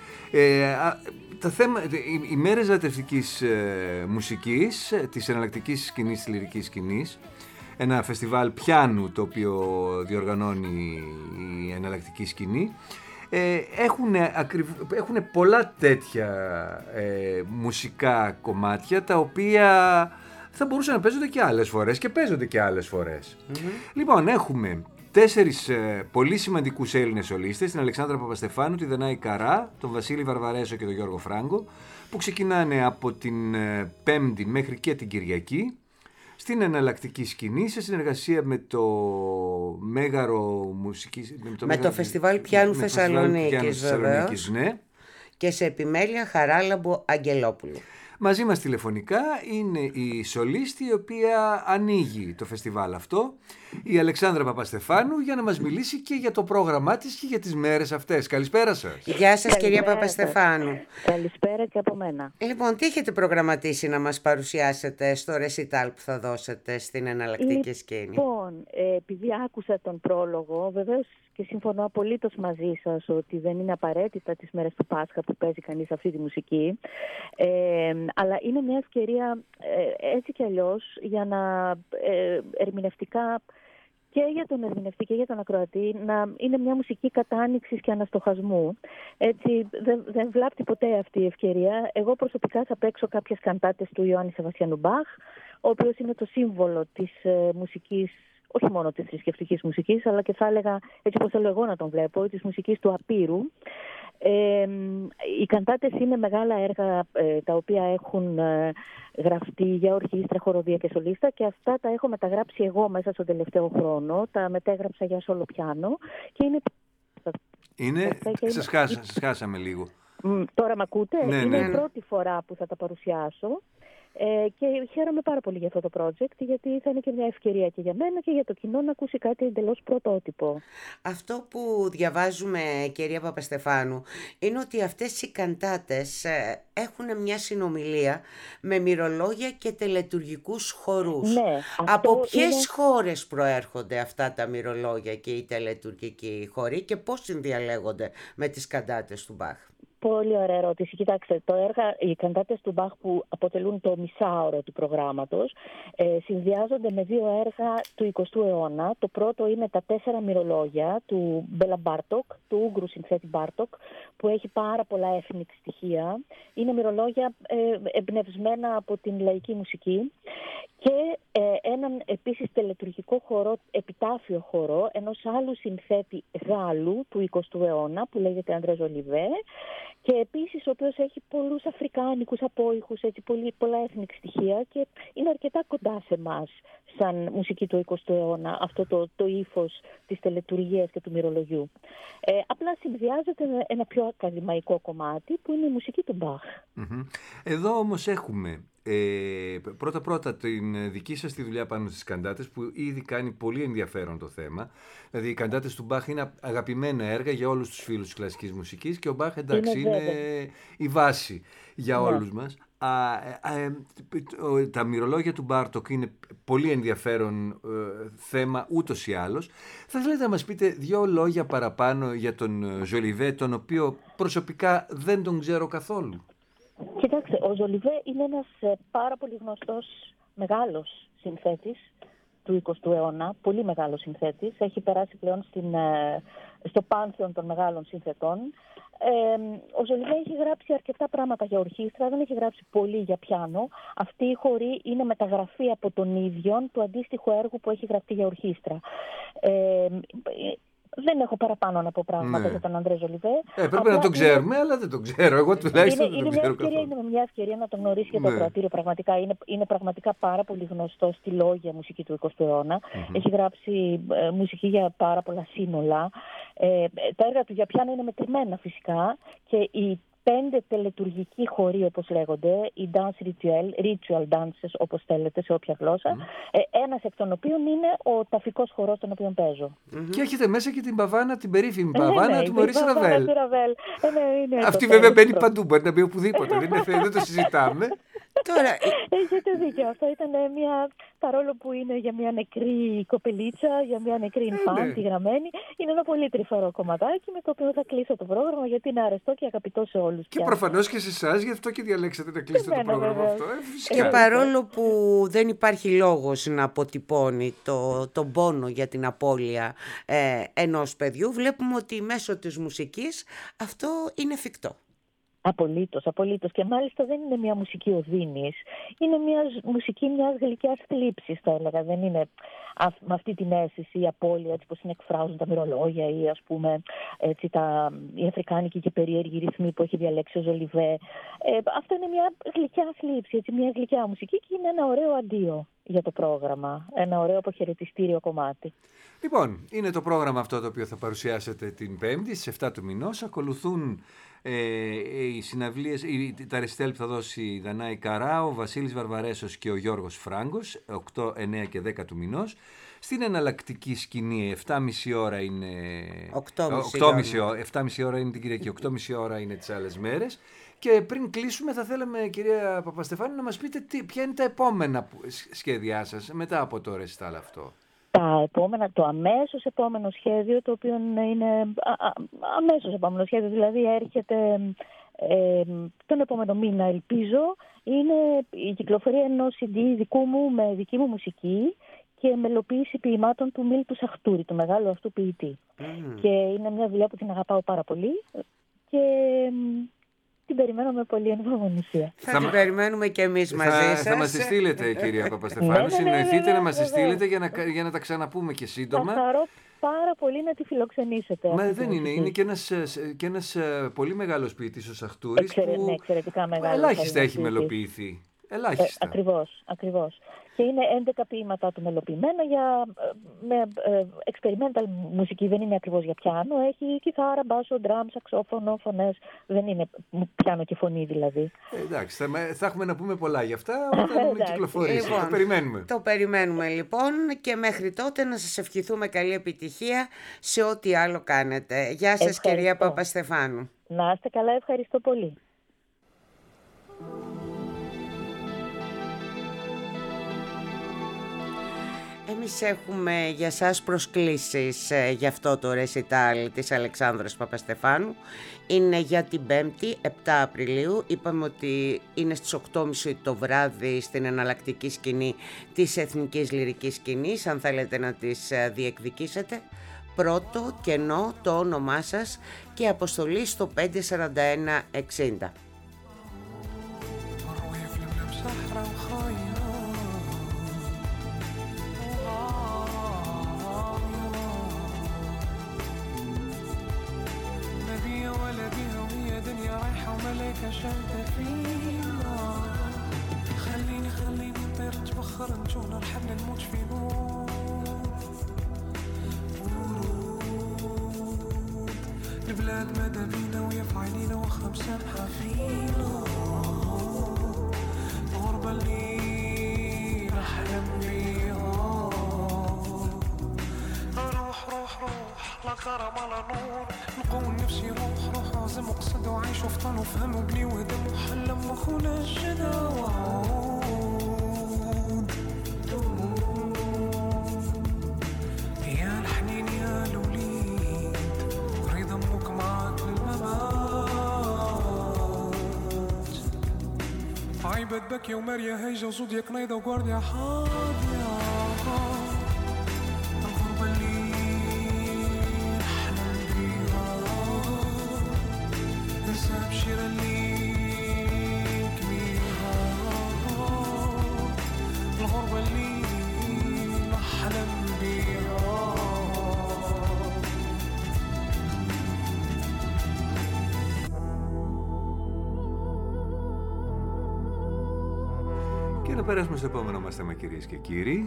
Οι μέρες λατρευτικής μουσικής, της εναλλακτικής σκηνής, της λυρικής σκηνής, ένα φεστιβάλ πιάνου το οποίο διοργανώνει η εναλλακτική σκηνή, έχουν πολλά τέτοια μουσικά κομμάτια, τα οποία θα μπορούσαν να παίζονται και άλλες φορές και παίζονται και άλλες φορές. Λοιπόν, έχουμε 4 πολύ σημαντικούς Έλληνες σολίστες, την Αλεξάνδρα Παπαστεφάνου, τη Δανάη Καρά, τον Βασίλη Βαρβαρέσο και τον Γιώργο Φράγκο, που ξεκινάνε από την Πέμπτη μέχρι και την Κυριακή στην εναλλακτική σκηνή, σε συνεργασία με το Μέγαρο Μουσικής... Με το Φεστιβάλ Πιάνου Θεσσαλονίκης, βεβαίως. Ναι. Και σε επιμέλεια Χαράλαμπου Αγγελόπουλου. Μαζί μας τηλεφωνικά είναι η σολίστη η οποία ανοίγει το φεστιβάλ αυτό, η Αλεξάνδρα Παπαστεφάνου, για να μας μιλήσει και για το πρόγραμμά της και για τις μέρες αυτές. Καλησπέρα σας. Γεια σας, κυρία Παπαστεφάνου. Καλησπέρα και από μένα. Λοιπόν, τι έχετε προγραμματίσει να μας παρουσιάσετε στο ρεσιτάλ που θα δώσετε στην εναλλακτική σκηνή? Λοιπόν, επειδή άκουσα τον πρόλογο, βεβαίως και συμφωνώ απολύτως μαζί σας ότι δεν είναι απαραίτητα τις μέρες του Πάσχα που παίζει κανείς αυτή τη μουσική, αλλά είναι μια ευκαιρία έτσι κι αλλιώς για να ερμηνευτικά και για τον ερμηνευτή και για τον ακροατή να είναι μια μουσική κατάνοιξης και αναστοχασμού. Έτσι δεν βλάπτει ποτέ αυτή η ευκαιρία. Εγώ προσωπικά θα παίξω κάποιες καντάτες του Ιωάννη Σεβαστιανού Μπαχ, ο οποίος είναι το σύμβολο της μουσικής, όχι μόνο της θρησκευτικής μουσικής, αλλά και θα έλεγα, έτσι όπως θέλω εγώ να τον βλέπω, της μουσικής του απείρου. Οι καντάτες είναι μεγάλα έργα τα οποία έχουν γραφτεί για ορχήστρα, χοροδία και σολίστα, και αυτά τα έχω μεταγράψει εγώ μέσα στον τελευταίο χρόνο. Τα μετέγραψα για σόλο πιάνο και σας χάσαμε λίγο. Τώρα με ακούτε? Ναι, είναι ναι. η πρώτη φορά που θα τα παρουσιάσω. Και χαίρομαι πάρα πολύ για αυτό το project, γιατί θα είναι και μια ευκαιρία και για μένα και για το κοινό να ακούσει κάτι εντελώς πρωτότυπο. Αυτό που διαβάζουμε, κυρία Παπαστεφάνου, είναι ότι αυτές οι καντάτες έχουν μια συνομιλία με μυρολόγια και τελετουργικούς χορούς. Ναι, από ποιες χώρες προέρχονται αυτά τα μυρολόγια και οι τελετουργικοί χοροί και πώς συνδιαλέγονται με τις καντάτες του Μπαχ? Πολύ ωραία ερώτηση. Κοιτάξτε, οι καντάτες του Μπαχ που αποτελούν το μισάωρο του προγράμματος συνδυάζονται με 2 έργα του 20ου αιώνα. Το πρώτο είναι τα 4 μυρολόγια του Μπέλα Μπάρτοκ, του Ούγγρου συνθέτη Μπάρτοκ, που έχει πάρα πολλά ethnic στοιχεία. Είναι μυρολόγια εμπνευσμένα από την λαϊκή μουσική. Και έναν επίσης τελετουργικό χορό, επιτάφιο χορό, ενός άλλου συνθέτη Γάλλου του 20ου αιώνα, που λέγεται Αντρέ Ζολιβέ, και επίσης ο οποίος έχει πολλούς αφρικάνικους απόϊχους, έτσι, πολλά ethnic στοιχεία, και είναι αρκετά κοντά σε εμάς σαν μουσική του 20ου αιώνα, αυτό το ύφος της τελετουργίας και του μυρολογιού. Απλά συνδυάζεται με ένα πιο ακαδημαϊκό κομμάτι που είναι η μουσική του Μπαχ. Εδώ όμως έχουμε πρώτα την δική σας τη δουλειά πάνω στις καντάτες, που ήδη κάνει πολύ ενδιαφέρον το θέμα. Δηλαδή οι καντάτες του Μπαχ είναι αγαπημένα έργα για όλους τους φίλους της κλασικής μουσικής, και ο Μπαχ, εντάξει, είναι η βάση για όλους μας. Τα μυρολόγια του Μπάρτοκ είναι πολύ ενδιαφέρον θέμα ούτως ή άλλως. Θα θέλετε να μας πείτε 2 λόγια παραπάνω για τον Ζολιβέ, τον οποίο προσωπικά δεν τον ξέρω καθόλου? Κοιτάξτε, ο Ζολιβέ είναι ένας πάρα πολύ γνωστός μεγάλος συνθέτης του 20ου αιώνα, πολύ μεγάλος συνθέτης. Έχει περάσει πλέον στο πάνθεον των μεγάλων συνθετών. Ο Ζολιβέ έχει γράψει αρκετά πράγματα για ορχήστρα, δεν έχει γράψει πολύ για πιάνο. Αυτή η χορή είναι μεταγραφή από τον ίδιο του αντίστοιχου έργου που έχει γραφτεί για ορχήστρα. Δεν έχω παραπάνω να πω πράγματα για τον Αντρέ Ζολιβέ. Πρέπει να το ξέρουμε, αλλά δεν το ξέρω. Εγώ τουλάχιστον δεν το ξέρω καθόλου. Είναι μια ευκαιρία να τον γνωρίσει και το ακροατήριο. Πραγματικά είναι πραγματικά πάρα πολύ γνωστό στη λόγια μουσική του 20ου αιώνα. Έχει γράψει μουσική για πάρα πολλά σύνολα. Τα έργα του για πιάνο είναι μετρημένα φυσικά, και οι 5 τελετουργικοί χοροί, όπως λέγονται, οι dance ritual dances, όπως θέλετε, σε όποια γλώσσα, ένας εκ των οποίων είναι ο ταφικός χορός τον οποίο παίζω. Και έχετε μέσα και την παβάνα, την περίφημη παβάνα του Μωρίς Ραβέλ. Αυτή βέβαια μπαίνει παντού, μπορεί να μπει οπουδήποτε, δεν το συζητάμε. Τώρα... Έχετε δίκιο. Αυτό ήταν παρόλο που είναι για μια νεκρή κοπελίτσα, για μια νεκρή infant, γραμμένη, είναι ένα πολύ τρυφερό κομματάκι με το οποίο θα κλείσω το πρόγραμμα, γιατί είναι αρεστό και αγαπητό σε όλους. Και προφανώς και σε εσάς, γι' αυτό και διαλέξατε να κλείσετε το πρόγραμμα αυτό. Και παρόλο που δεν υπάρχει λόγος να αποτυπώνει τον πόνο για την απώλεια ενός παιδιού, βλέπουμε ότι μέσω της μουσικής αυτό είναι εφικτό. Απολύτως, απολύτως. Και μάλιστα δεν είναι μια μουσική οδύνης. Είναι μια μουσική μιας γλυκιάς θλίψης, θα έλεγα. Δεν είναι με αυτή την αίσθηση, η απώλεια, έτσι πως είναι εκφράζουν τα μυρολόγια ή ας πούμε έτσι, οι αφρικάνικοι και περίεργοι ρυθμοί που έχει διαλέξει ο Ζολιβέ. Αυτό είναι μια γλυκιά θλίψη, έτσι, μια γλυκιά μουσική και είναι ένα ωραίο αντίο για το πρόγραμμα. Ένα ωραίο αποχαιρετιστήριο κομμάτι. Λοιπόν, είναι το πρόγραμμα αυτό το οποίο θα παρουσιάσετε την Πέμπτη στις 7 του μηνός. Ακολουθούν οι συναυλίες, τα ρεσιτέλ που θα δώσει η Δανάη Καρά, ο Βασίλης Βαρβαρέσος και ο Γιώργος Φράγκος, 8, 9 και 10 του μηνός. Στην εναλλακτική σκηνή 7,5 ώρα είναι 7,5 ώρα είναι την Κυριακή, 8,5 ώρα είναι τις άλλες μέρες. Και πριν κλείσουμε θα θέλαμε, κυρία Παπαστεφάνου, να μας πείτε ποια είναι τα επόμενα σχέδιά σας μετά από το ρεσιτάλ αυτό. Το αμέσως επόμενο σχέδιο, το οποίο είναι αμέσως επόμενο σχέδιο, δηλαδή έρχεται τον επόμενο μήνα, ελπίζω, είναι η κυκλοφορία ενός CD δικού μου με δική μου μουσική και μελοποίηση ποιημάτων του Μίλτου Σαχτούρη, του μεγάλου αυτού ποιητή. Και είναι μια δουλειά που την αγαπάω πάρα πολύ και την περιμένω με πολύ ανυπομονησία. Θα την περιμένουμε και εμείς μαζί σας. Θα μας τη στείλετε, κυρία Παπαστεφάνου. Συνοηθείτε να μας τη στείλετε για να τα ξαναπούμε και σύντομα. Θα χαρώ πάρα πολύ να τη φιλοξενήσετε. Μα δεν είναι. Είναι και ένας πολύ μεγάλος ποιητής ο Σαχτούρης που εξαιρετικά μεγάλος. Ελάχιστα έχει μελοποιηθεί. Ελάχιστα. Ακριβώς. Και είναι 11 ποίηματά του μελοποιημένα με experimental μουσική, δεν είναι ακριβώς για πιάνο. Έχει κιθάρα, μπάσο, ντραμ, σαξόφωνο, φωνές. Δεν είναι πιάνο και φωνή δηλαδή. Εντάξει, θα έχουμε να πούμε πολλά γι' αυτά όταν κυκλοφορήσει. Λοιπόν, το περιμένουμε. Το περιμένουμε λοιπόν και μέχρι τότε να σας ευχηθούμε καλή επιτυχία σε ό,τι άλλο κάνετε. Γεια σας, κυρία Παπαστεφάνου. Να είστε καλά, ευχαριστώ πολύ. Εμείς έχουμε για σας προσκλήσεις για αυτό το ρεσιτάλ της Αλεξάνδρας Παπαστεφάνου. Είναι για την Πέμπτη, 7 Απριλίου. Είπαμε ότι είναι στις 8.30 το βράδυ στην εναλλακτική σκηνή της Εθνικής Λυρικής Σκηνής. Αν θέλετε να τις διεκδικήσετε, πρώτο κενό το όνομά σας και αποστολή στο 54160. شلت فينا خليني نطير نتبخر نجوع نرحل نموت في ورود البلاد ماذا بينا ويا في عينينا واخا مسامحة فينا الغربة اللي نحلم بيها روح لا كرم على نور نقول نفسي روح عازم وقصد وعيش وفطن وفهم وبني وهدم وحلم وخونا الجدا وعود يا الحنين يا الوليد ريد امك معاك للممات عيبت بكي وماريا هيجة وزوديا كنيدة وقارديا حاضية الغربة اللي سابشر اللي كبيرة الغربة اللي نحلم بيها Και να περάσουμε στο επόμενο μας θέμα, κυρίες και κύριοι,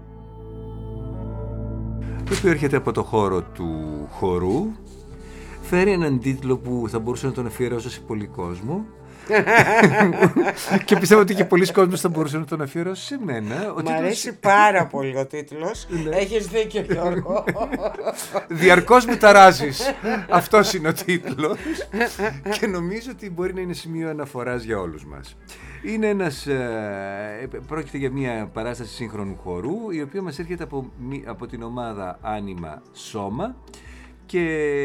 το οποίο έρχεται από το χώρο του χορού. Φέρει έναν τίτλο που θα μπορούσα να τον αφιερώσω σε πολύ κόσμο και πιστεύω ότι και πολλοί κόσμος θα μπορούσε να τον αφιερώσει σε μένα. Μ' αρέσει πάρα πολύ ο τίτλος. Έχεις δίκιο, Γιώργο. Διαρκώς με ταράζεις. Αυτός είναι ο τίτλος και νομίζω ότι μπορεί να είναι σημείο αναφοράς για όλους μας. Είναι πρόκειται για μια παράσταση σύγχρονου χορού, η οποία μας έρχεται από την ομάδα Άνιμα Σώμα και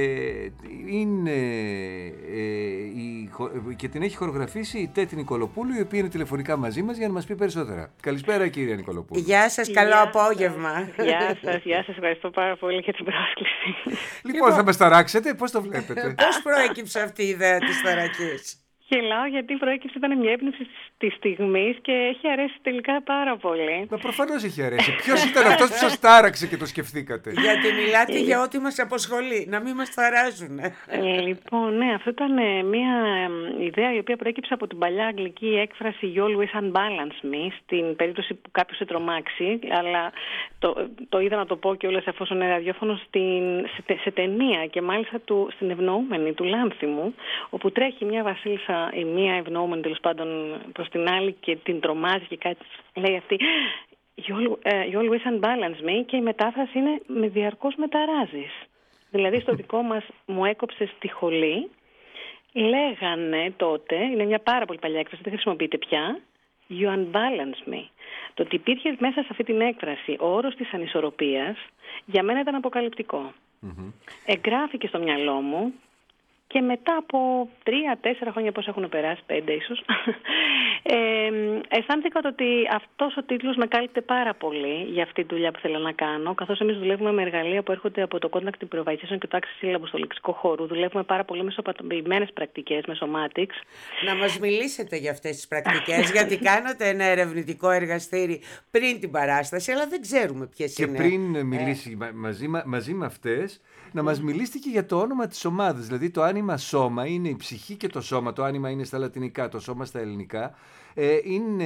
και την έχει χορογραφήσει η Τέτη Νικολοπούλου, η οποία είναι τηλεφωνικά μαζί μας για να μας πει περισσότερα. Καλησπέρα, κυρία Νικολοπούλου. Γεια σας, καλό απόγευμα. Γεια σας, ευχαριστώ πάρα πολύ για την πρόσκληση. Λοιπόν, θα μας ταράξετε, πώς το βλέπετε? Πώς προέκυψε αυτή η ιδέα της ταρακής? Γελάω γιατί προέκυψε, ήταν μια έμπνευση της στιγμής και έχει αρέσει τελικά πάρα πολύ. Μα προφανώς έχει αρέσει. Ποιος ήταν αυτός που σας τάραξε και το σκεφτήκατε? Γιατί μιλάτε για ό,τι μας απασχολεί, να μην μας ταράζουν. Λοιπόν, ναι, αυτό ήταν μια ιδέα η οποία προέκυψε από την παλιά αγγλική έκφραση You always unbalance me, στην περίπτωση που κάποιος σε τρομάξει, αλλά το είδα να το πω κιόλας εφόσον είναι ραδιόφωνο σε ταινία και μάλιστα στην Ευνοούμενη του Λάνθιμου, όπου τρέχει μια βασίλισσα ή μία ευνοούμενη τέλος πάντων προς την άλλη και την τρομάζει και κάτι λέει αυτή You always unbalance me, και η μετάφραση είναι με διαρκώς μεταράζεις. Δηλαδή στο δικό μας μου έκοψε στη χολή, λέγανε τότε, είναι μια πάρα πολύ παλιά έκφραση, δεν χρησιμοποιείται πια, You unbalance me. Το ότι υπήρχε μέσα σε αυτή την έκφραση ο όρος της ανισορροπίας για μένα ήταν αποκαλυπτικό. Εγγράφηκε στο μυαλό μου. Και μετά από 3-4 χρόνια, πώς έχουν περάσει, 5 ίσως, αισθάνθηκα ότι αυτός ο τίτλος με κάλυπτε πάρα πολύ για αυτή τη δουλειά που θέλω να κάνω, καθώς εμείς δουλεύουμε με εργαλεία που έρχονται από το Contact Improvisation και το Access Syllabus στο λεξικό χώρου. Δουλεύουμε πάρα πολύ με σωματοποιημένες πρακτικές, με Somatics. Να μας μιλήσετε για αυτές τις πρακτικές, γιατί κάνατε ένα ερευνητικό εργαστήρι πριν την παράσταση, αλλά δεν ξέρουμε ποιες είναι. Και πριν μιλήσει μαζί με αυτές, να μας μιλήσετε και για το όνομα της ομάδας. Δηλαδή το άνιμα σώμα είναι η ψυχή και το σώμα. Το άνιμα είναι στα λατινικά, το σώμα στα ελληνικά. Είναι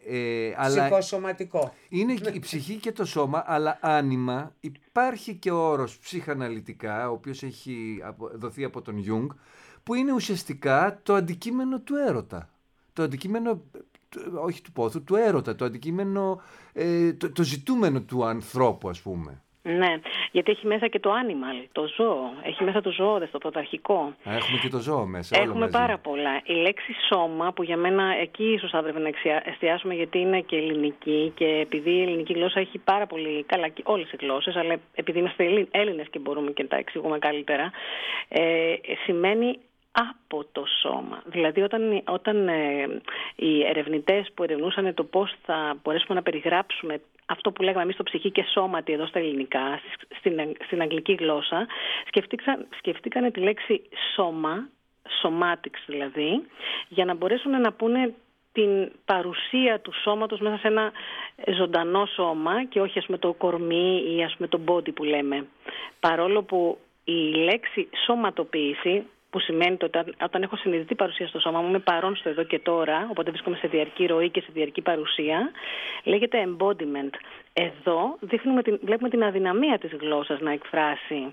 ψυχοσωματικό. Είναι η ψυχή και το σώμα, αλλά άνιμα. Υπάρχει και ο όρος ψυχαναλυτικά, ο οποίος έχει δοθεί από τον Γιούγκ, που είναι ουσιαστικά το αντικείμενο του έρωτα. Το αντικείμενο, όχι του πόθου, του έρωτα. Το αντικείμενο, το ζητούμενο του ανθρώπου, ας πούμε. Ναι, γιατί έχει μέσα και το animal, το ζώο. Έχει μέσα το ζώο, το πρωταρχικό. Έχουμε και το ζώο μέσα. Έχουμε πάρα πολλά. Η λέξη σώμα, που για μένα εκεί ίσως θα έπρεπε να εστιάσουμε, γιατί είναι και ελληνική και επειδή η ελληνική γλώσσα έχει πάρα πολύ καλά και όλες οι γλώσσες, αλλά επειδή είμαστε Έλληνες και μπορούμε και να τα εξηγούμε καλύτερα, σημαίνει από το σώμα. Δηλαδή όταν οι ερευνητές που ερευνούσαν το πώς θα μπορέσουμε να περιγράψουμε αυτό που λέγαμε εμείς το ψυχή και σώματι εδώ στα ελληνικά, στην αγγλική γλώσσα, σκεφτήκανε τη λέξη σώμα, somatics δηλαδή, για να μπορέσουν να πούνε την παρουσία του σώματος μέσα σε ένα ζωντανό σώμα και όχι ας πούμε το κορμί ή ας πούμε το body που λέμε. Παρόλο που η λέξη σωματοποίηση, που σημαίνει ότι όταν έχω συνειδητή παρουσία στο σώμα μου, είμαι παρόν στο εδώ και τώρα, οπότε βρίσκομαι σε διαρκή ροή και σε διαρκή παρουσία, λέγεται embodiment. Εδώ βλέπουμε την αδυναμία της γλώσσας να εκφράσει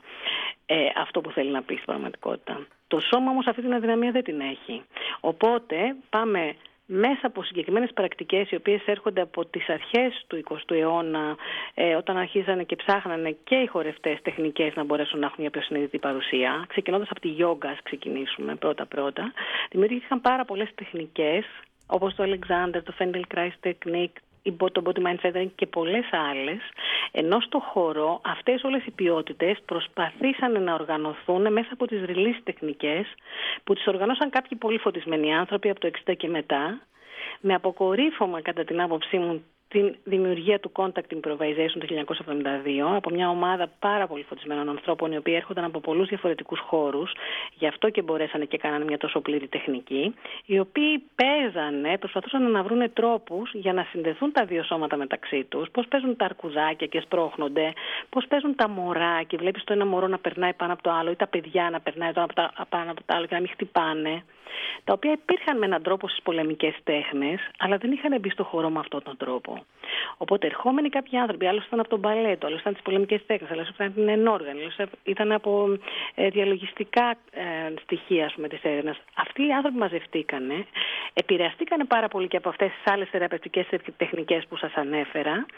αυτό που θέλει να πει στην πραγματικότητα. Το σώμα όμως αυτή την αδυναμία δεν την έχει. Οπότε πάμε μέσα από συγκεκριμένες πρακτικές οι οποίες έρχονται από τις αρχές του 20ου αιώνα, όταν αρχίζανε και ψάχνανε και οι χορευτές τεχνικές να μπορέσουν να έχουν μια πιο συνειδητή παρουσία, ξεκινώντας από τη γιόγκα, ας ξεκινήσουμε πρώτα-πρώτα, δημιουργήθηκαν πάρα πολλές τεχνικές, όπως το Alexander, το Feldenkrais Technique, το Body Mind Feathering και πολλές άλλες, ενώ στο χορό αυτές όλες οι ποιότητες προσπαθήσαν να οργανωθούν μέσα από τις release τεχνικές που τις οργανώσαν κάποιοι πολύ φωτισμένοι άνθρωποι από το 60 και μετά, με αποκορύφωμα κατά την άποψή μου την δημιουργία του Contact Improvisation το 1972 από μια ομάδα πάρα πολύ φωτισμένων ανθρώπων οι οποίοι έρχονταν από πολλούς διαφορετικούς χώρους, γι' αυτό και μπορέσανε και κάνανε μια τόσο πλήρη τεχνική, οι οποίοι προσπαθούσαν να βρουν τρόπους για να συνδεθούν τα δύο σώματα μεταξύ τους, πώς παίζουν τα αρκουδάκια και σπρώχνονται, πώς παίζουν τα μωρά και βλέπεις το ένα μωρό να περνάει πάνω από το άλλο ή τα παιδιά να περνάει πάνω από το άλλο και να μην χτυπάνε, τα οποία υπήρχαν με έναν τρόπο στις πολεμικές τέχνες, αλλά δεν είχαν μπει στο χορό με αυτόν τον τρόπο. Οπότε ερχόμενοι κάποιοι άνθρωποι, άλλος ήταν από τον μπαλέτο, άλλος ήταν τις πολεμικές τέχνες, άλλος ήταν την ενόργανη, άλλος ήταν από διαλογιστικά στοιχεία της έρευνας. Αυτοί οι άνθρωποι μαζευτήκανε, επηρεαστήκανε πάρα πολύ και από αυτές τις άλλες θεραπευτικές τεχνικές που σας ανέφερα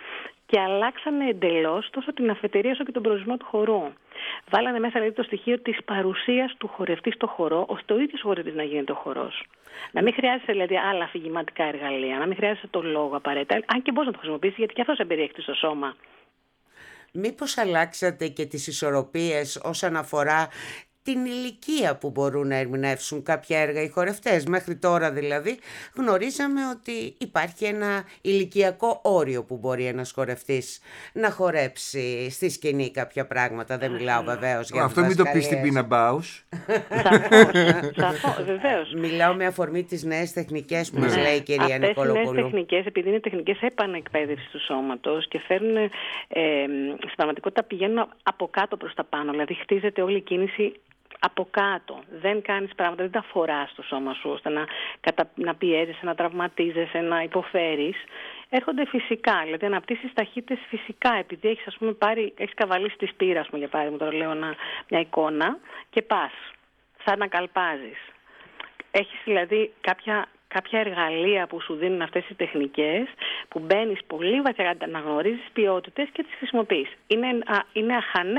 και αλλάξανε εντελώς τόσο την αφετηρία όσο και τον προορισμό του χορού. Βάλανε μέσα δηλαδή το στοιχείο της παρουσίας του χορευτή στο χορό, ώστε ο ίδιος ο χορευτής να γίνεται ο χορός. Να μην χρειάζεσαι δηλαδή άλλα αφηγηματικά εργαλεία, να μην χρειάζεσαι το λόγο απαραίτητα, αν και μπορείς να το χρησιμοποιήσεις, γιατί και αυτός εμπεριέχεται στο σώμα. Μήπως αλλάξατε και τις ισορροπίες όσον αφορά την ηλικία που μπορούν να ερμηνεύσουν κάποια έργα οι χορευτές? Μέχρι τώρα δηλαδή γνωρίζαμε ότι υπάρχει ένα ηλικιακό όριο που μπορεί ένας χορευτής να χορέψει στη σκηνή κάποια πράγματα. Δεν μιλάω βεβαίως για αυτό, μην το πεις στην Πίνα Μπάους. Σαφώς, βεβαίως. Μιλάω με αφορμή τις νέες τεχνικές που μας λέει η κυρία Νικολοπούλου. Αυτές οι νέες τεχνικές, επειδή είναι τεχνικές επανεκπαίδευσης του σώματος και φέρνουν, στην πραγματικότητα πηγαίνουν από κάτω προς τα πάνω, δηλαδή χτίζεται όλη η κίνηση από κάτω. Δεν κάνεις πράγματα, δεν τα φοράς στο σώμα σου ώστε να πιέζεσαι, να τραυματίζεσαι, να υποφέρεις. Έρχονται φυσικά, δηλαδή αναπτύσσεις ταχύτητες φυσικά, επειδή έχεις, ας πούμε, έχεις καβαλήσει τη σπήρα, ας πούμε, για παράδειγμα, τώρα λέω μια εικόνα, και πας, σαν να καλπάζεις. Έχεις δηλαδή κάποια εργαλεία που σου δίνουν αυτές οι τεχνικές, που μπαίνεις πολύ βαθιά να γνωρίζεις ποιότητες και τις χρησιμοποιείς. Είναι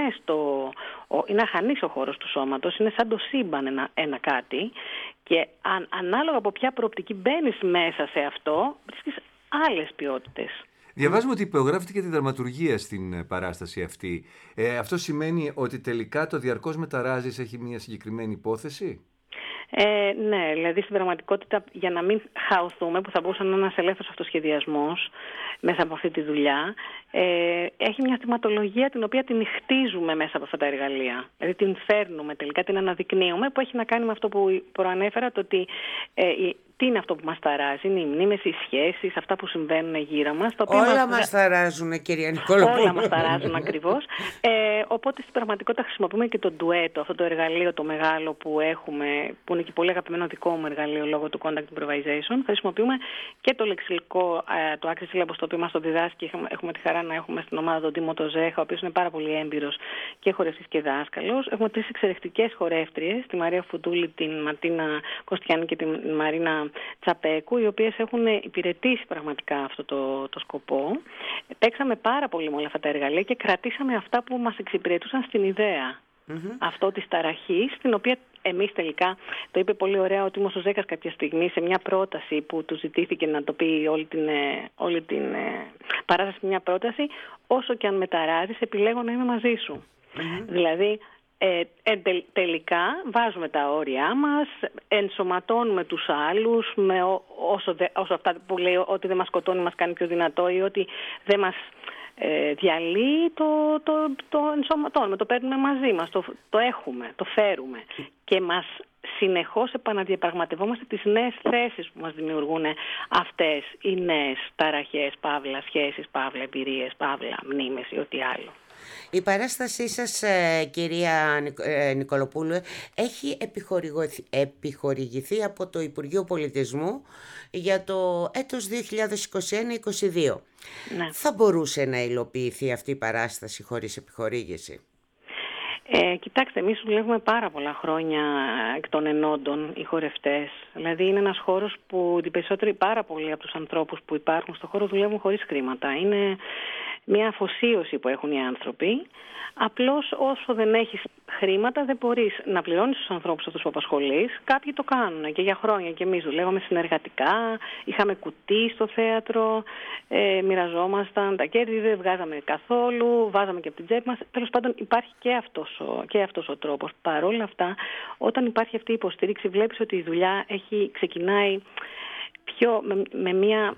αχανής ο χώρος του σώματος, είναι σαν το σύμπαν ένα κάτι, και ανάλογα από ποια προοπτική μπαίνεις μέσα σε αυτό, βρίσκεις άλλες ποιότητες. Διαβάζουμε ότι υπογράφεται και τη δραματουργία στην παράσταση αυτή. Αυτό σημαίνει ότι τελικά το διαρκώς μεταράζεις έχει μια συγκεκριμένη υπόθεση? Ναι, δηλαδή στην πραγματικότητα, για να μην χαωθούμε, που θα μπορούσε να είναι ένας ελεύθερος αυτοσχεδιασμός μέσα από αυτή τη δουλειά, έχει μια θεματολογία την οποία την χτίζουμε μέσα από αυτά τα εργαλεία. Δηλαδή την φέρνουμε τελικά, την αναδεικνύουμε, που έχει να κάνει με αυτό που προανέφερα, το ότι τι είναι αυτό που μας ταράζει, είναι οι μνήμες, οι σχέσεις, αυτά που συμβαίνουν γύρω μας. Όλα μας ταράζουν, κυρία Νικολοπούλου. Όλα μας ταράζουν ακριβώς. Οπότε στην πραγματικότητα χρησιμοποιούμε και το ντουέτο, αυτό το εργαλείο το μεγάλο που έχουμε, που είναι και πολύ αγαπημένο δικό μου εργαλείο λόγω του contact improvisation. Χρησιμοποιούμε και το λεξιλικό, το Άξιο Σύλλαμπος, το οποίο μας το διδάσκει. Έχουμε τη χαρά να έχουμε στην ομάδα τον Τίμο Τοζέχα, ο οποίος είναι πάρα πολύ έμπειρος και χορευτής και δάσκαλος. Έχουμε 3 εξαιρετικές χορεύτριες, τη Μαρία Φουντούλη, την Ματίνα Κωστιάνη και τη Μαρίνα Τσαπέκου, οι οποίες έχουν υπηρετήσει πραγματικά αυτό το σκοπό. Παίξαμε πάρα πολύ με όλα αυτά τα εργαλεία και κρατήσαμε αυτά που μας εξυπηρετούσαν στην ιδέα. Αυτό της ταραχής, την οποία εμείς τελικά, το είπε πολύ ωραία ο Τίμος Ζέκας κάποια στιγμή σε μια πρόταση που του ζητήθηκε να το πει όλη την παράσταση, μια πρόταση, όσο και αν με ταράζεις, επιλέγω να είμαι μαζί σου. Δηλαδή, τελικά βάζουμε τα όρια μας, ενσωματώνουμε τους άλλους, όσο αυτά που λέει ότι δεν μας σκοτώνει μας κάνει πιο δυνατό, ή ότι δεν μας διαλύει, το ενσωματώνουμε, το παίρνουμε μαζί μας, το έχουμε, το φέρουμε, και μας συνεχώς επαναδιαπραγματευόμαστε τις νέες θέσεις που μας δημιουργούν αυτές οι νέες ταραχές, παύλα σχέσεις, παύλα εμπειρίες, παύλα μνήμες ή ό,τι άλλο. Η παράστασή σας, κυρία Νικολοπούλου, έχει επιχορηγηθεί από το Υπουργείο Πολιτισμού για το έτος 2021-2022. Ναι. Θα μπορούσε να υλοποιηθεί αυτή η παράσταση χωρίς επιχορήγηση? Κοιτάξτε, εμείς δουλεύουμε πάρα πολλά χρόνια εκ των ενόντων οι χορευτές. Δηλαδή είναι ένας χώρος που οι περισσότεροι, πάρα πολλοί από τους ανθρώπους που υπάρχουν στον χώρο δουλεύουν χωρίς χρήματα. Είναι μια αφοσίωση που έχουν οι άνθρωποι. Απλώς όσο δεν έχεις χρήματα δεν μπορείς να πληρώνεις τους ανθρώπους αυτούς που απασχολείς. Κάποιοι το κάνουν και για χρόνια, και εμείς δουλεύαμε συνεργατικά, είχαμε κουτί στο θέατρο, μοιραζόμασταν τα κέρδη, δεν βγάζαμε καθόλου, βάζαμε και από την τσέπη μας. Τέλος πάντων υπάρχει και αυτός ο τρόπος. Παρ' όλα αυτά, όταν υπάρχει αυτή η υποστήριξη, βλέπεις ότι η δουλειά ξεκινάει με μια...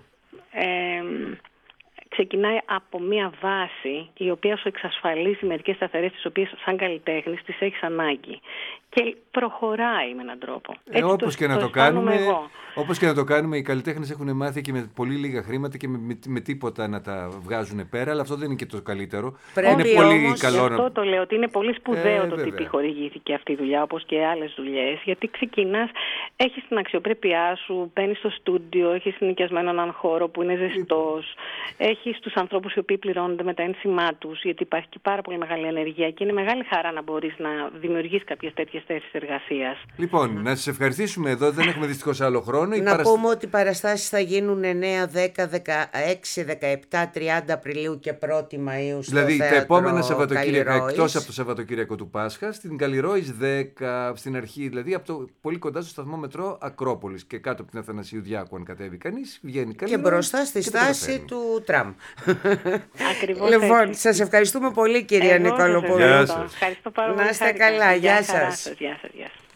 ξεκινάει από μια βάση η οποία σου εξασφαλίζει μερικές σταθερές, τις οποίες σαν καλλιτέχνης τις έχεις ανάγκη. Και προχωράει με έναν τρόπο. Όπως και να το κάνουμε, οι καλλιτέχνες έχουν μάθει και με πολύ λίγα χρήματα και με τίποτα να τα βγάζουν πέρα, αλλά αυτό δεν είναι και το καλύτερο. Πρέπει είναι πολύ όμως, καλό. Αυτό το λέω, ότι είναι πολύ σπουδαίο το ότι επιχορηγήθηκε αυτή η δουλειά, όπως και άλλες δουλειές, γιατί ξεκινάς, έχεις την αξιοπρέπειά σου, μπαίνεις στο στούντιο, έχεις νοικιασμένο έναν χώρο που είναι ζεστός, έχει στους ανθρώπους οι οποίοι πληρώνονται με τα ένσημά τους, γιατί υπάρχει και πάρα πολύ μεγάλη ανεργία και είναι μεγάλη χαρά να μπορείς να δημιουργείς κάποιες τέτοιες θέσεις εργασίας. Λοιπόν, να σας ευχαριστήσουμε εδώ, δεν έχουμε δυστυχώς άλλο χρόνο. Να πούμε ότι οι παραστάσεις θα γίνουν 9, 10, 16, 17, 30 Απριλίου και 1η Μαΐου στο δηλαδή θέατρο τα επόμενα Σαββατοκύριακα, Καλλιρόης. εκτός από το Σαββατοκύριακο του Πάσχα, στην Καλλιρόης 10, στην αρχή, δηλαδή από το πολύ κοντά στο σταθμό μετρό Ακρόπολης και κάτω από την Αθανασίου Διάκου, αν κατέβει κανείς, βγαίνει Και μπροστά στη στάση του τραμ. Ακριβώς. Λοιπόν, σας ευχαριστούμε πολύ, κυρία Νικολοπούλου. Γεια σας. Ευχαριστώ πάρα πολύ. Να είστε καλά. Γεια σας. Γεια σας.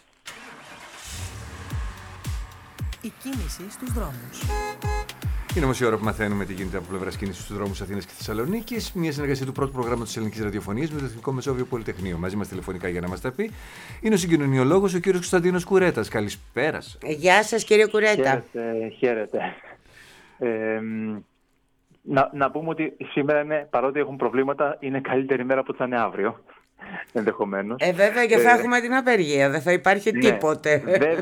Η κίνηση στους δρόμους. Είναι όμως η ώρα που μαθαίνουμε τι γίνεται από πλευράς κίνησης στους δρόμους Αθήνας και Θεσσαλονίκης. Μια συνεργασία του πρώτου προγράμματος της Ελληνικής Ραδιοφωνίας με το Εθνικό Μεσόβιο Πολυτεχνείο. Μαζί μας τηλεφωνικά για να μας τα πει είναι ο συγκοινωνιολόγος ο κύριος Κωνσταντίνος Κουρέτας. Καλησπέρα. Γεια σας, κύριε Κουρέτα. Χαίρετε. Να πούμε ότι σήμερα είναι, παρότι έχουν προβλήματα, είναι καλύτερη μέρα από ό,τι θα είναι αύριο. Ενδεχομένως. Βέβαια, και θα έχουμε την απεργία, δεν θα υπάρχει τίποτε.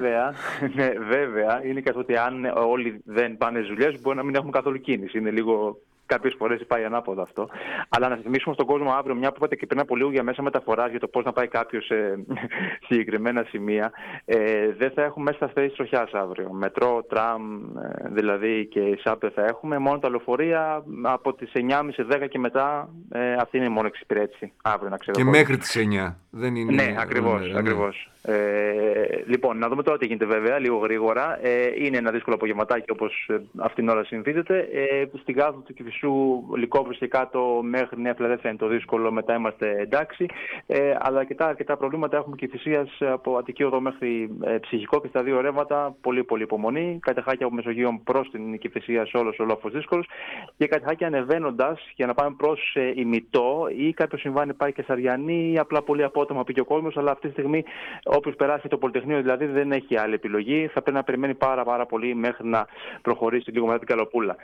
Βέβαια, είναι και αυτό ότι αν όλοι δεν πάνε στις δουλειές, μπορεί να μην έχουμε καθόλου κίνηση. Είναι λίγο. Κάποιες φορές πάει ανάποδα αυτό. Αλλά να θυμίσουμε στον κόσμο αύριο, μια που είπατε και πριν από λίγο για μέσα μεταφοράς, για το πώς να πάει κάποιος σε συγκεκριμένα σημεία, δεν θα έχουμε μέσα θέσεις τροχιάς αύριο. Μετρό, τραμ, δηλαδή και ΣΑΠ θα έχουμε. Μόνο τα λεωφορεία από τις 9.30, 10 και μετά, αυτή είναι η μόνο εξυπηρέτηση αύριο, να ξέρω. Και μέχρι τις 9. Δεν είναι... Ναι, ακριβώς. Λοιπόν, να δούμε τώρα τι γίνεται βέβαια, λίγο γρήγορα. Είναι ένα δύσκολο απογευματάκι όπως αυτήν την ώρα συνηθίζεται. Στην Γάδο του Κηφισού, Λυκόβρος και κάτω μέχρι Νέα Φιλαδέλφια είναι το δύσκολο, μετά είμαστε εντάξει. Αλλά αρκετά προβλήματα έχουμε Κηφισίας από Αττική Οδό μέχρι Ψυχικό και στα δύο ρεύματα. Πολύ υπομονή. Κατεχάκια από Μεσογείο προς την Κηφισία, όλος ο λόφος δύσκολος. Και κατεχάκια ανεβαίνοντας για να πάμε προς Ημιτό ή κάποιο συμβάνει πάει και Σαριανή ή απλά πολύ απότομα πήγε ο κόσμος. Αλλά αυτή τη στιγμή όποιος περάσει το Πολυτεχνείο δηλαδή δεν έχει άλλη επιλογή. Θα πρέπει να περιμένει πάρα πολύ μέχρι να προχωρήσει λίγο μετά την Καλοπούλα.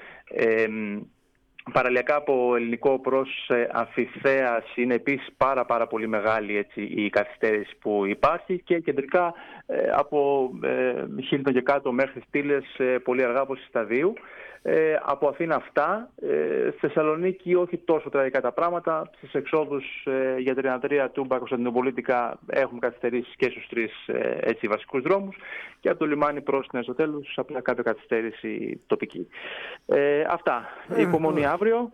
Παραλιακά από Ελληνικό προς Αμφιθέας είναι επίσης πάρα πολύ μεγάλη έτσι, η καθυστέρηση που υπάρχει και κεντρικά από Χίλτον και κάτω μέχρι Στήλες πολύ αργά από Σταδίου. Από Αθήνα αυτά. Θεσσαλονίκη όχι τόσο τραγικά τα πράγματα. Στις εξόδους για 33 Τούμπα, Κωνσταντινοπολίτικα έχουμε καθυστερήσεις και στους τρεις βασικούς δρόμους και από το λιμάνι προς την Αριστοτέλους απλά κάποια καθυστέρηση τοπική. Αυτά. Υπομονή αύριο.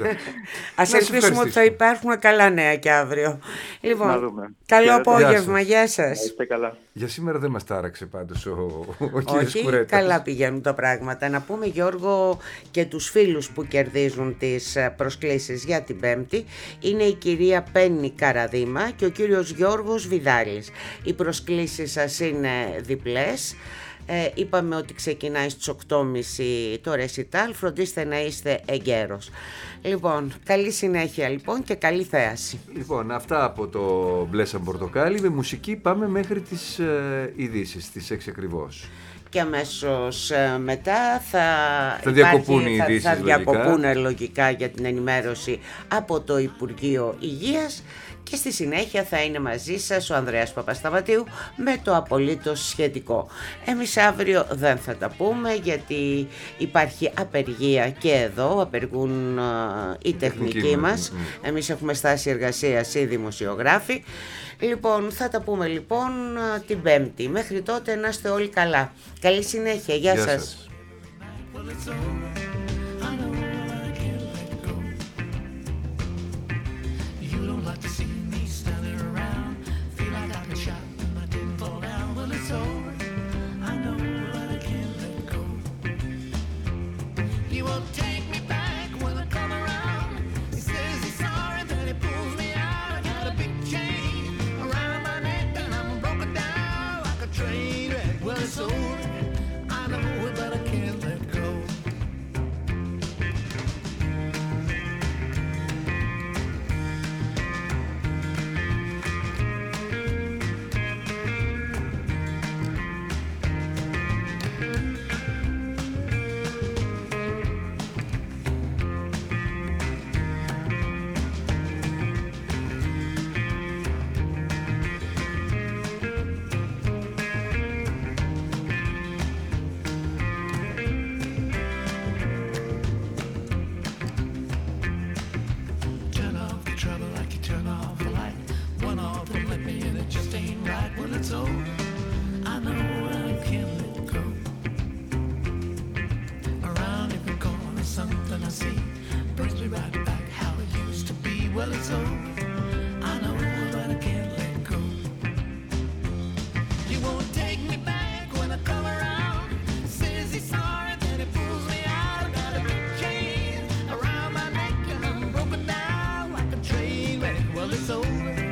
Ας ελπίσουμε ότι θα υπάρχουν καλά νέα και αύριο. Λοιπόν, να δούμε. Καλό απόγευμα. Γεια σας. Είστε καλά. Για σήμερα δεν μας τάραξε πάντως ο κύριος Κουρέτας. Καλά πηγαίνουν τα πράγματα. Να πούμε, Γιώργο, και τους φίλους που κερδίζουν τις προσκλήσεις για την Πέμπτη είναι η κυρία Πέννη Καραδίμα και ο κύριος Γιώργος Βιδάλης. Οι προσκλήσεις σας είναι διπλές. Είπαμε ότι ξεκινάει στις 8.30 το ρεσιτάλ. Φροντίστε να είστε εγκαίρος. Λοιπόν, καλή συνέχεια λοιπόν και καλή θέαση. Λοιπόν, αυτά από το Μπλε σαν πορτοκάλι. Με μουσική πάμε μέχρι τις ειδήσεις, τις 6 ακριβώς. Και αμέσως μετά θα διακοπούν οι ειδήσεις, θα διακοπούν λογικά για την ενημέρωση από το Υπουργείο Υγείας και στη συνέχεια θα είναι μαζί σας ο Ανδρέας Παπασταματίου με το απολύτως σχετικό. Εμείς αύριο δεν θα τα πούμε γιατί υπάρχει απεργία και εδώ, απεργούν οι τεχνικοί μας. Εμείς έχουμε στάση εργασίας οι δημοσιογράφοι. Λοιπόν, θα τα πούμε λοιπόν την Πέμπτη. Μέχρι τότε να είστε όλοι καλά. Καλή συνέχεια. Γεια σας. I know, but I can't let go. Well, it's over.